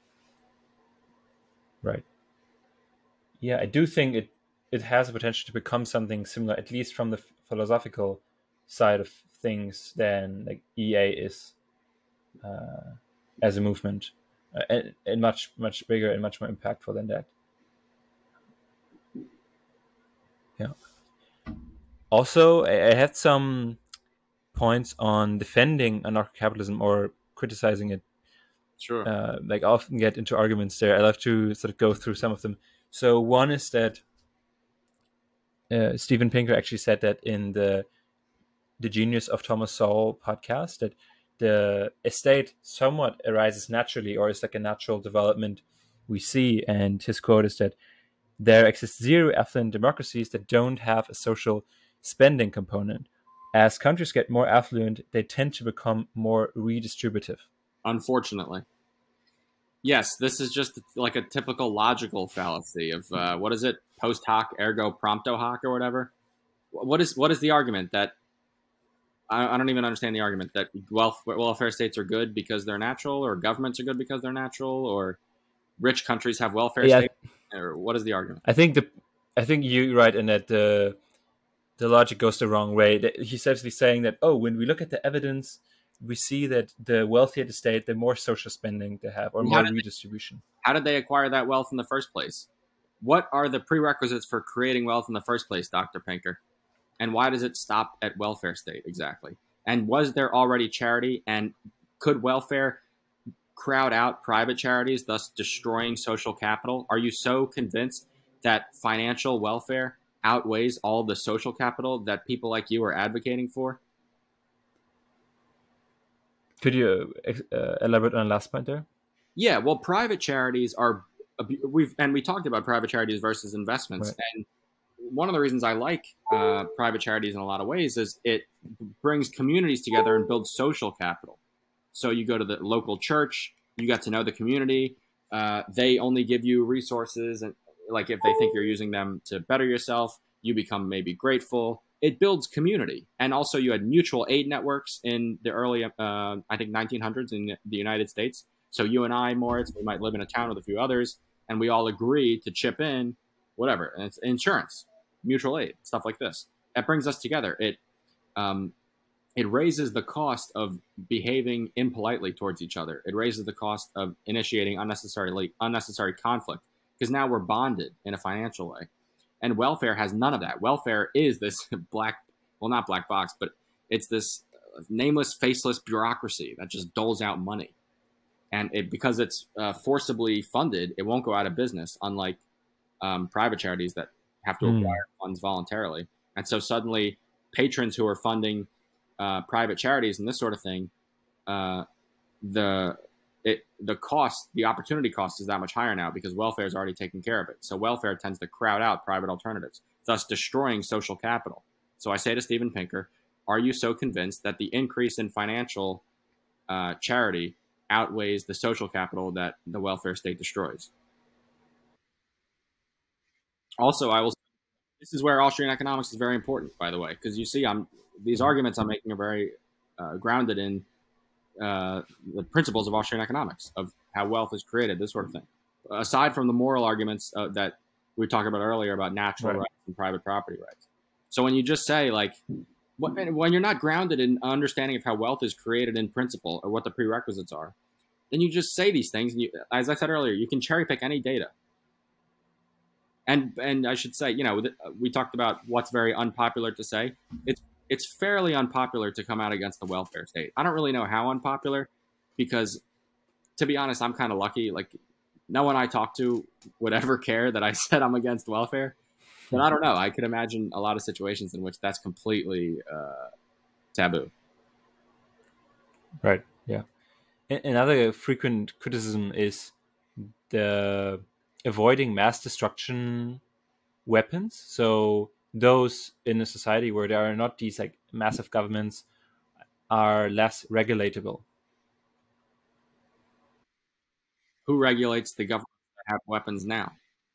Right. Yeah, I do think it, it has the potential to become something similar, at least from the philosophical side of things, than like E A is uh, as a movement, uh, and, and much, much bigger and much more impactful than that. Yeah. Also, I, I had some points on defending anarcho-capitalism or criticizing it. Sure. Uh, like I often get into arguments there. I love to sort of go through some of them. So one is that uh, Steven Pinker actually said that in the the Genius of Thomas Sowell podcast, that the estate somewhat arises naturally, or is like a natural development we see. And his quote is that there exist zero affluent democracies that don't have a social spending component. as countries get more affluent, they tend to become more redistributive. Unfortunately. Yes, this is just like a typical logical fallacy of uh, what is it? Post hoc ergo prompto hoc or whatever. What is what is the argument that I, I don't even understand the argument that wealth, welfare states are good because they're natural, or governments are good because they're natural, or rich countries have welfare Yeah, states, or what is the argument? I think the I think you're right in that the the logic goes the wrong way. He's actually saying that, oh, when we look at the evidence, we see that the wealthier the state, the more social spending they have, or And more how did they, redistribution. how did they acquire that wealth in the first place? What are the prerequisites for creating wealth in the first place, Doctor Pinker? And why does it stop at welfare state exactly? And was there already charity? And could welfare crowd out private charities, thus destroying social capital? Are you so convinced that financial welfare outweighs all the social capital that people like you are advocating for? Could you uh, elaborate on the last point there? Yeah, well, private charities are we've and we talked about private charities versus investments, Right. and one of the reasons I like uh, private charities in a lot of ways is it brings communities together and builds social capital. So you go to the local church, you get to know the community. Uh, they only give you resources, and like if they think you're using them to better yourself, you become maybe grateful. It builds community, and also you had mutual aid networks in the early, uh, I think, nineteen hundreds in the United States. So you and I, Moritz, we might live in a town with a few others, and we all agree to chip in, whatever. And it's insurance, mutual aid, stuff like this. That brings us together. It um, it raises the cost of behaving impolitely towards each other. It raises the cost of initiating unnecessary unnecessary conflict, because now we're bonded in a financial way. And welfare has none of that. Welfare is this black, well, not black box, but it's this nameless, faceless bureaucracy that just doles out money. And it, because it's uh, forcibly funded, it won't go out of business, unlike um, private charities that have to acquire mm. funds voluntarily. And so suddenly patrons who are funding uh, private charities and this sort of thing, uh, the it the cost, the opportunity cost is that much higher now because welfare is already taking care of it. So welfare tends to crowd out private alternatives, thus destroying social capital. So I say to Steven Pinker, are you so convinced that the increase in financial uh, charity outweighs the social capital that the welfare state destroys? Also, I will say, this is where Austrian economics is very important, by the way, because you see, I'm these arguments I'm making are very uh, grounded in uh, the principles of Austrian economics, of how wealth is created, this sort of thing. Aside from the moral arguments uh, that we talked about earlier about natural right. rights and private property rights. So when you just say, like, when you're not grounded in understanding of how wealth is created in principle or what the prerequisites are, then you just say these things. And you, as I said earlier, you can cherry pick any data. And and I should say, you know, we talked about what's very unpopular to say. It's it's fairly unpopular to come out against the welfare state. I don't really know how unpopular, because to be honest, I'm kind of lucky. Like, no one I talk to would ever care that I said I'm against welfare. But I don't know. I could imagine a lot of situations in which that's completely uh, taboo. Right. Yeah. Another frequent criticism is the avoiding mass destruction weapons. So those in a society where there are not these like massive governments are less regulatable. Who regulates the governments that have weapons now?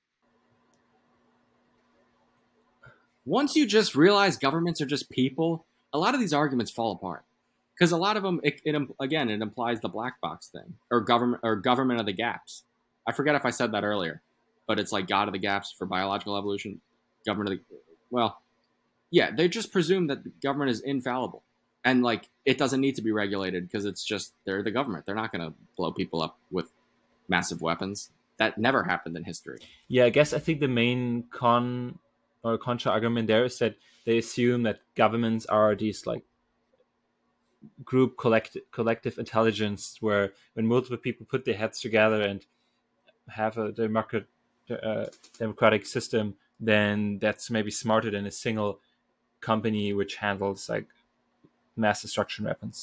Once you just realize governments are just people, a lot of these arguments fall apart. Because a lot of them, it, it, again, it implies the black box thing, or government, or government of the gaps. I forget if I said that earlier, but it's like God of the gaps for biological evolution, government of the, well, yeah, they just presume that the government is infallible. And like, it doesn't need to be regulated because it's just, they're the government. They're not going to blow people up with massive weapons. That never happened in history. Yeah, I guess I think the main con or contra argument there is that they assume that governments are these like group collect collective intelligence, where when multiple people put their heads together and have a democratic uh, democratic system, then that's maybe smarter than a single company which handles like mass destruction weapons.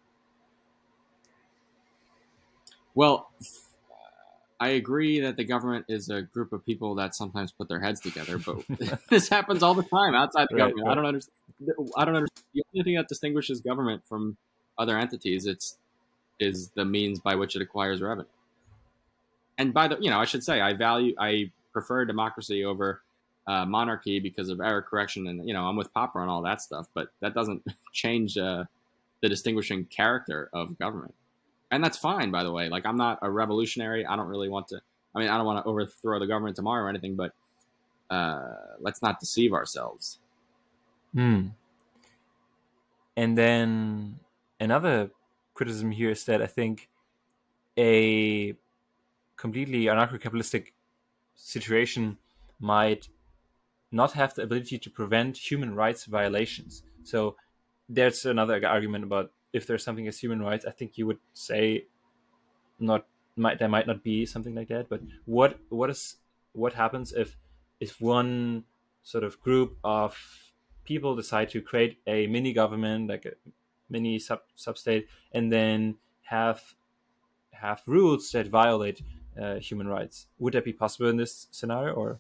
Well, I agree that the government is a group of people that sometimes put their heads together, but this happens all the time outside the right, government. Right. I don't understand. I don't understand. The only thing that distinguishes government from other entities, it's is the means by which it acquires revenue. And by the, you know, I should say, I value, I prefer democracy over uh, monarchy because of error correction, and you know, I'm with Popper and all that stuff. But that doesn't change uh, the distinguishing character of government, and that's fine, by the way. Like, I'm not a revolutionary. I don't really want to. I mean, I don't want to overthrow the government tomorrow or anything, but uh, let's not deceive ourselves. Hmm. And then another criticism here is that I think a completely anarcho-capitalistic situation might not have the ability to prevent human rights violations. So there's another argument about if there's something as human rights. I think you would say not might there might not be something like that. But what what is what happens if if one sort of group of people decide to create a mini government, like a mini sub substate, and then have have rules that violate uh, human rights? Would that be possible in this scenario, or?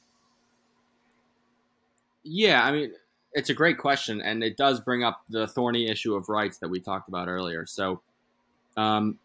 Yeah, I mean, it's a great question, and it does bring up the thorny issue of rights that we talked about earlier. So, um,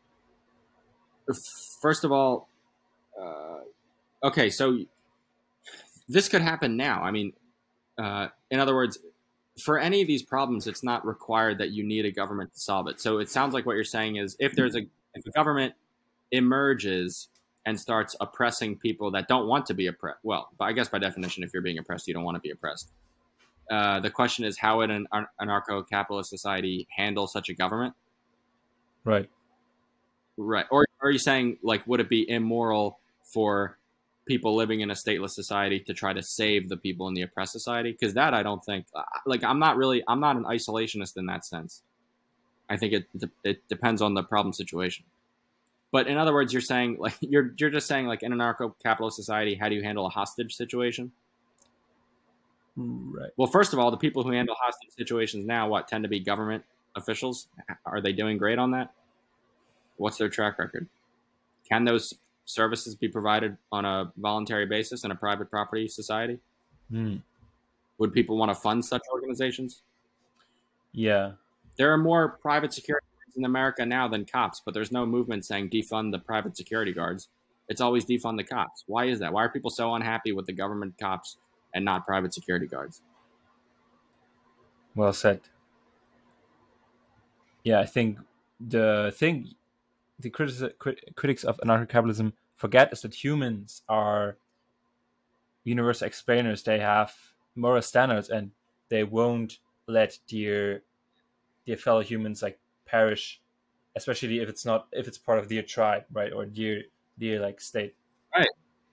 first of all, uh, okay, so this could happen now. I mean, uh, in other words, for any of these problems, it's not required that you need a government to solve it. So it sounds like what you're saying is if there's a if a government emerges and starts oppressing people that don't want to be oppressed, well, I guess by definition, if you're being oppressed, you don't want to be oppressed. Uh, the question is, how would an anarcho-capitalist society handle such a government? Right. Right. Or, or are you saying, like, would it be immoral for people living in a stateless society to try to save the people in the oppressed society? Because that, I don't think, like, I'm not really, I'm not an isolationist in that sense. I think it it depends on the problem situation. But in other words, you're saying, like, you're you're just saying, like, in an anarcho-capitalist society, how do you handle a hostage situation? Right. Well, first of all, the people who handle hostage situations now, what, tend to be government officials? Are they doing great on that? What's their track record? Can those services be provided on a voluntary basis in a private property society? Mm. Would people want to fund such organizations? Yeah. There are more private security guards in America now than cops, but there's no movement saying defund the private security guards. It's always defund the cops. Why is that? Why are people so unhappy with the government cops and not private security guards? Well said. Yeah, I think the thing the critics, crit- critics of anarcho-capitalism forget is that humans are universal explainers. They have moral standards, and they won't let their their fellow humans like perish, especially if it's not if it's part of their tribe, right, or their their like state. Right.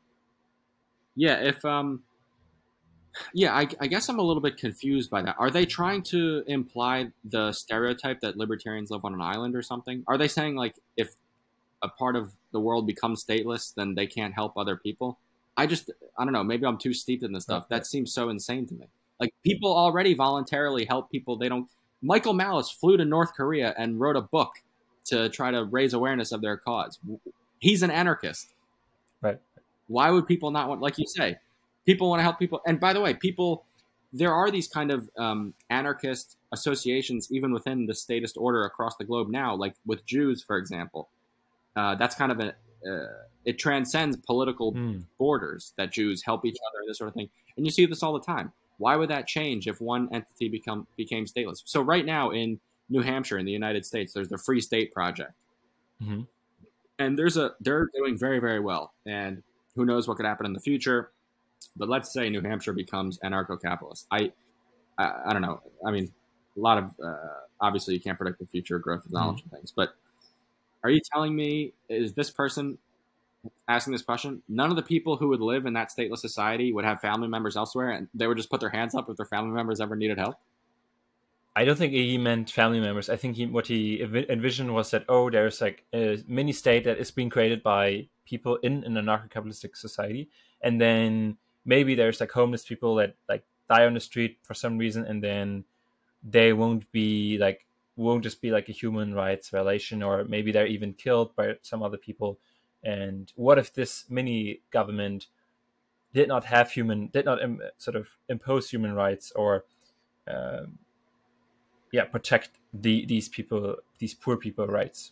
Yeah. If um. Yeah, I, I guess I'm a little bit confused by that. Are they trying to imply the stereotype that libertarians live on an island or something? Are they saying, like, if a part of the world becomes stateless, then they can't help other people? I just, I don't know. Maybe I'm too steeped in this stuff. Okay. That seems so insane to me. Like, people already voluntarily help people. They don't. Michael Malice flew to North Korea and wrote a book to try to raise awareness of their cause. He's an anarchist. Right. Why would people not want, like you say, people want to help people? And by the way, people, there are these kind of um, anarchist associations even within the statist order across the globe now, like with Jews, for example. Uh, that's kind of a, uh, it transcends political Mm. borders, that Jews help each other and this sort of thing. And you see this all the time. Why would that change if one entity become became stateless? So right now in New Hampshire in the United States, there's the Free State Project. Mm-hmm. And there's a they're doing very, very well. And who knows what could happen in the future. But let's say New Hampshire becomes anarcho-capitalist. I, I, I don't know. I mean, a lot of uh, obviously you can't predict the future growth of knowledge mm-hmm. and things. But are you telling me, is this person asking this question, none of the people who would live in that stateless society would have family members elsewhere, and they would just put their hands up if their family members ever needed help? I don't think he meant family members. I think he, what he envisioned was that, oh, there's like a mini state that is being created by people in an anarcho-capitalistic society, and then maybe there's like homeless people that like die on the street for some reason, and then they won't be like won't just be like a human rights violation, or maybe they're even killed by some other people. And what if this mini government did not have human, did not um, sort of impose human rights, or uh, yeah, protect the these people, these poor people rights.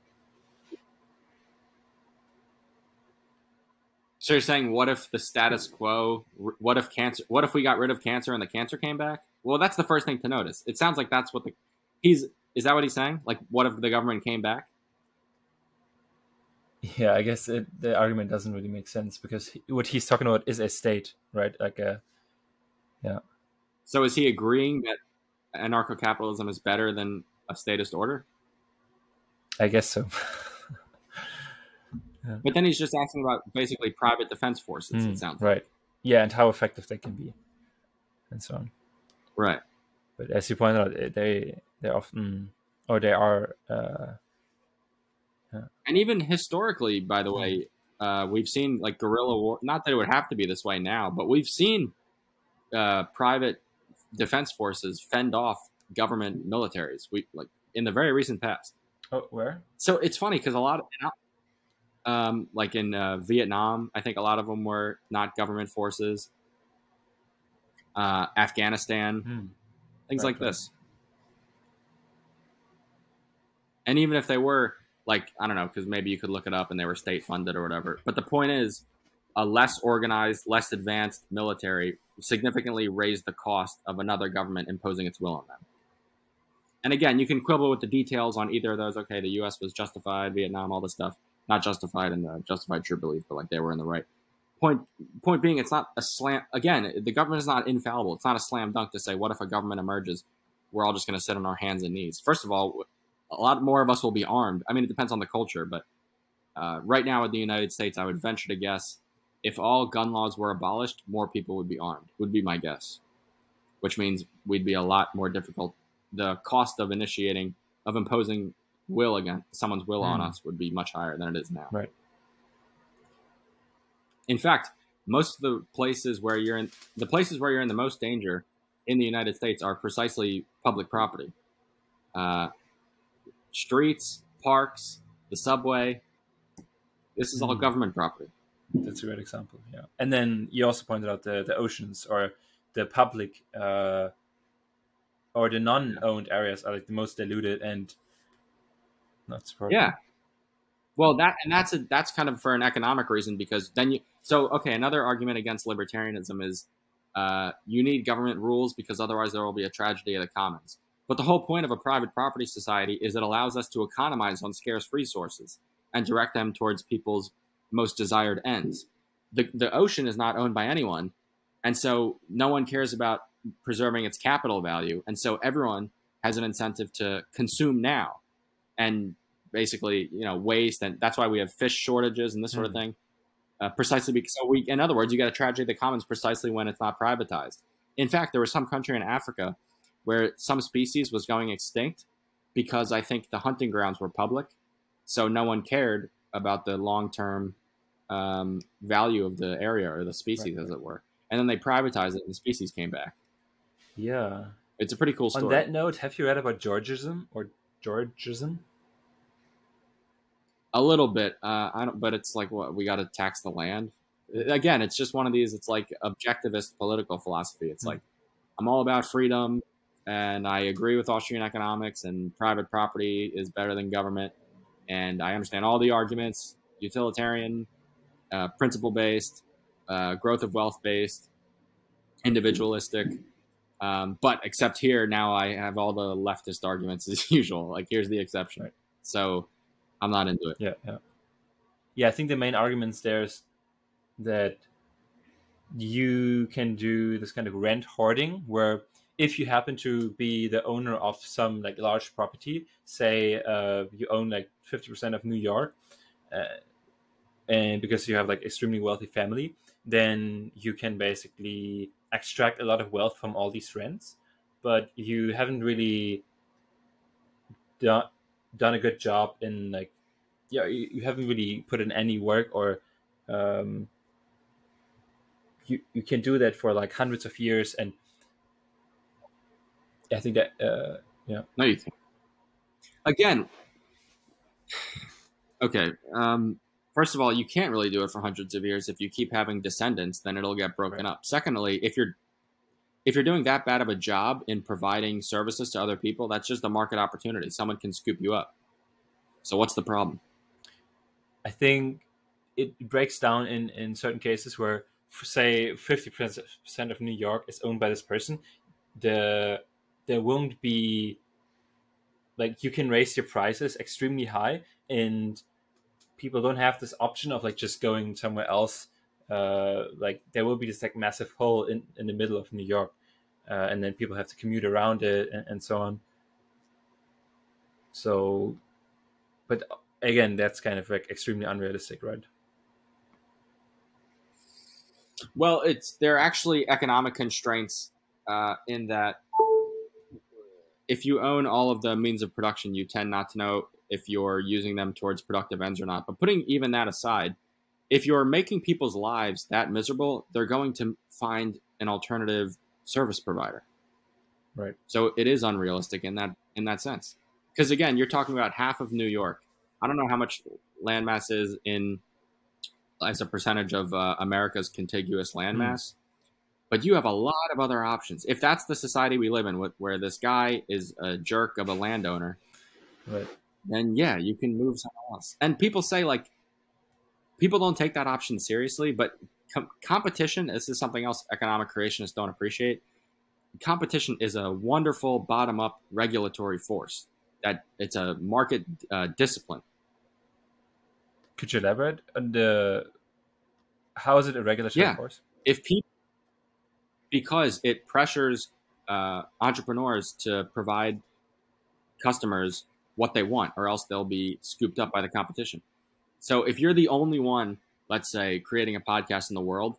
So you're saying, what if the status quo? What if cancer? What if we got rid of cancer and the cancer came back? Well, that's the first thing to notice. It sounds like that's what the he's is that what he's saying? Like, what if the government came back? Yeah, I guess it, the argument doesn't really make sense because he, what he's talking about is a state, right? Like a yeah. So is he agreeing that anarcho-capitalism is better than a statist order? I guess so. Yeah. But then he's just asking about basically private defense forces, mm, it sounds right. like. Yeah, and how effective they can be, and so on. Right. But as you pointed out, they they often or they are. Uh, yeah. And even historically, by the way, uh, we've seen like guerrilla war. Not that it would have to be this way now, but we've seen uh, private defense forces fend off government militaries. We like in the very recent past. Oh, where? So it's funny because a lot of. Um, like in uh, Vietnam, I think a lot of them were not government forces. Uh, Afghanistan, mm. things right, like right. this. And even if they were, like, I don't know, because maybe you could look it up and they were state funded or whatever. But the point is, a less organized, less advanced military significantly raised the cost of another government imposing its will on them. And again, you can quibble with the details on either of those. Okay, the U S was justified, Vietnam, all this stuff. Not justified in the justified true belief, but like they were in the right. Point point being, it's not a slam. Again, the government is not infallible. It's not a slam dunk to say, what if a government emerges? We're all just going to sit on our hands and knees. First of all, a lot more of us will be armed. I mean, it depends on the culture, but uh, right now in the United States, I would venture to guess if all gun laws were abolished, more people would be armed, would be my guess, which means we'd be a lot more difficult. The cost of initiating, of imposing will against someone's will mm. on us would be much higher than it is now. Right. In fact, most of the places where you're in the places where you're in the most danger in the United States are precisely public property. Uh, streets, parks, the subway. This is mm. all government property. That's a great example. Yeah. And then you also pointed out the, the oceans or the public uh, or the non-owned areas are like the most diluted and not surprising. Yeah. Well, that and that's a that's kind of for an economic reason because then you so okay, another argument against libertarianism is uh, you need government rules because otherwise there will be a tragedy of the commons. But the whole point of a private property society is it allows us to economize on scarce resources and direct them towards people's most desired ends. The the ocean is not owned by anyone, and so no one cares about preserving its capital value, and so everyone has an incentive to consume now. And basically, you know, waste, and that's why we have fish shortages and this sort mm. of thing. Uh, precisely because, so we, in other words, you got a tragedy of the commons precisely when it's not privatized. In fact, there was some country in Africa where some species was going extinct because I think the hunting grounds were public, so no one cared about the long-term um, value of the area or the species, right, as it were. And then they privatized it, and the species came back. Yeah, it's a pretty cool story. On that note, have you read about Georgism or Georgism? A little bit, uh, I don't, but it's like what we got to tax the land. Again, it's just one of these. It's like objectivist political philosophy. It's mm. like I'm all about freedom, and I agree with Austrian economics, and private property is better than government, and I understand all the arguments: utilitarian, uh, principle-based, uh, growth of wealth-based, individualistic. Um, but except here, now I have all the leftist arguments as usual. Like here's the exception. Right. So. I'm not into it. Yeah, yeah. Yeah, I think the main arguments there is that you can do this kind of rent hoarding where if you happen to be the owner of some like large property, say uh, you own like fifty percent of New York, uh, and because you have like extremely wealthy family, then you can basically extract a lot of wealth from all these rents, but you haven't really done done a good job in like yeah you, you haven't really put in any work or um you you can do that for like hundreds of years, and I think that uh yeah no you can again okay um first of all, you can't really do it for hundreds of years. If you keep having descendants, then it'll get broken right. up. Secondly, if you're if you're doing that bad of a job in providing services to other people, that's just a market opportunity. Someone can scoop you up. So what's the problem? I think it breaks down in, in certain cases where, say, fifty percent of New York is owned by this person. The there won't be, like, you can raise your prices extremely high, and people don't have this option of like just going somewhere else. Uh, like there will be this like massive hole in, in the middle of New York, uh, and then people have to commute around it and, and so on. So, but again, that's kind of like extremely unrealistic, right? Well, it's there are actually economic constraints uh, in that if you own all of the means of production, you tend not to know if you're using them towards productive ends or not. But putting even that aside, if you're making people's lives that miserable, they're going to find an alternative service provider. Right. So it is unrealistic in that in that sense. Because again, you're talking about half of New York. I don't know how much landmass is in as a percentage of uh, America's contiguous landmass, mm. but you have a lot of other options. If that's the society we live in, where this guy is a jerk of a landowner, right, then yeah, you can move somewhere else. And people say like, people don't take that option seriously, but com- competition, this is something else economic creationists don't appreciate. Competition is a wonderful bottom-up regulatory force. That it's a market uh, discipline. Could you elaborate on the, how is it a regulatory yeah. force? If people, because it pressures uh, entrepreneurs to provide customers what they want, or else they'll be scooped up by the competition. So if you're the only one, let's say, creating a podcast in the world,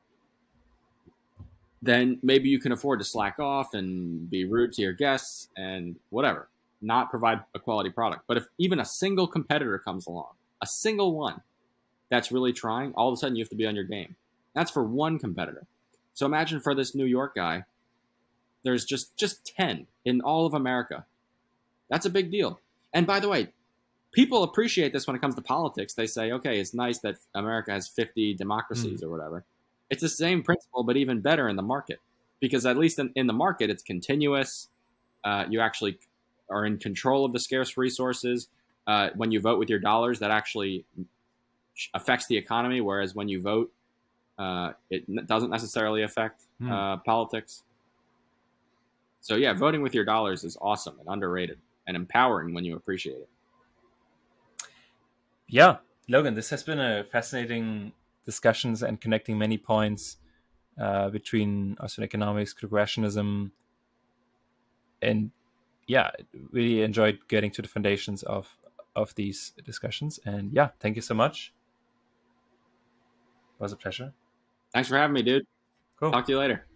then maybe you can afford to slack off and be rude to your guests and whatever, not provide a quality product. But if even a single competitor comes along, a single one that's really trying, all of a sudden you have to be on your game. That's for one competitor. So imagine for this New York guy, there's just, just ten in all of America. That's a big deal. And by the way, people appreciate this when it comes to politics. They say, okay, it's nice that America has fifty democracies mm. or whatever. It's the same principle, but even better in the market. Because at least in, in the market, it's continuous. Uh, you actually are in control of the scarce resources. Uh, when you vote with your dollars, that actually affects the economy, whereas when you vote, uh, it n- doesn't necessarily affect mm. uh, politics. So yeah, voting with your dollars is awesome and underrated and empowering when you appreciate it. Yeah, Logan, this has been a fascinating discussions and connecting many points uh, between Austrian economics, Gregorianism, and yeah, really enjoyed getting to the foundations of of these discussions. And yeah, thank you so much. It was a pleasure. Thanks for having me, dude. Cool. Talk to you later.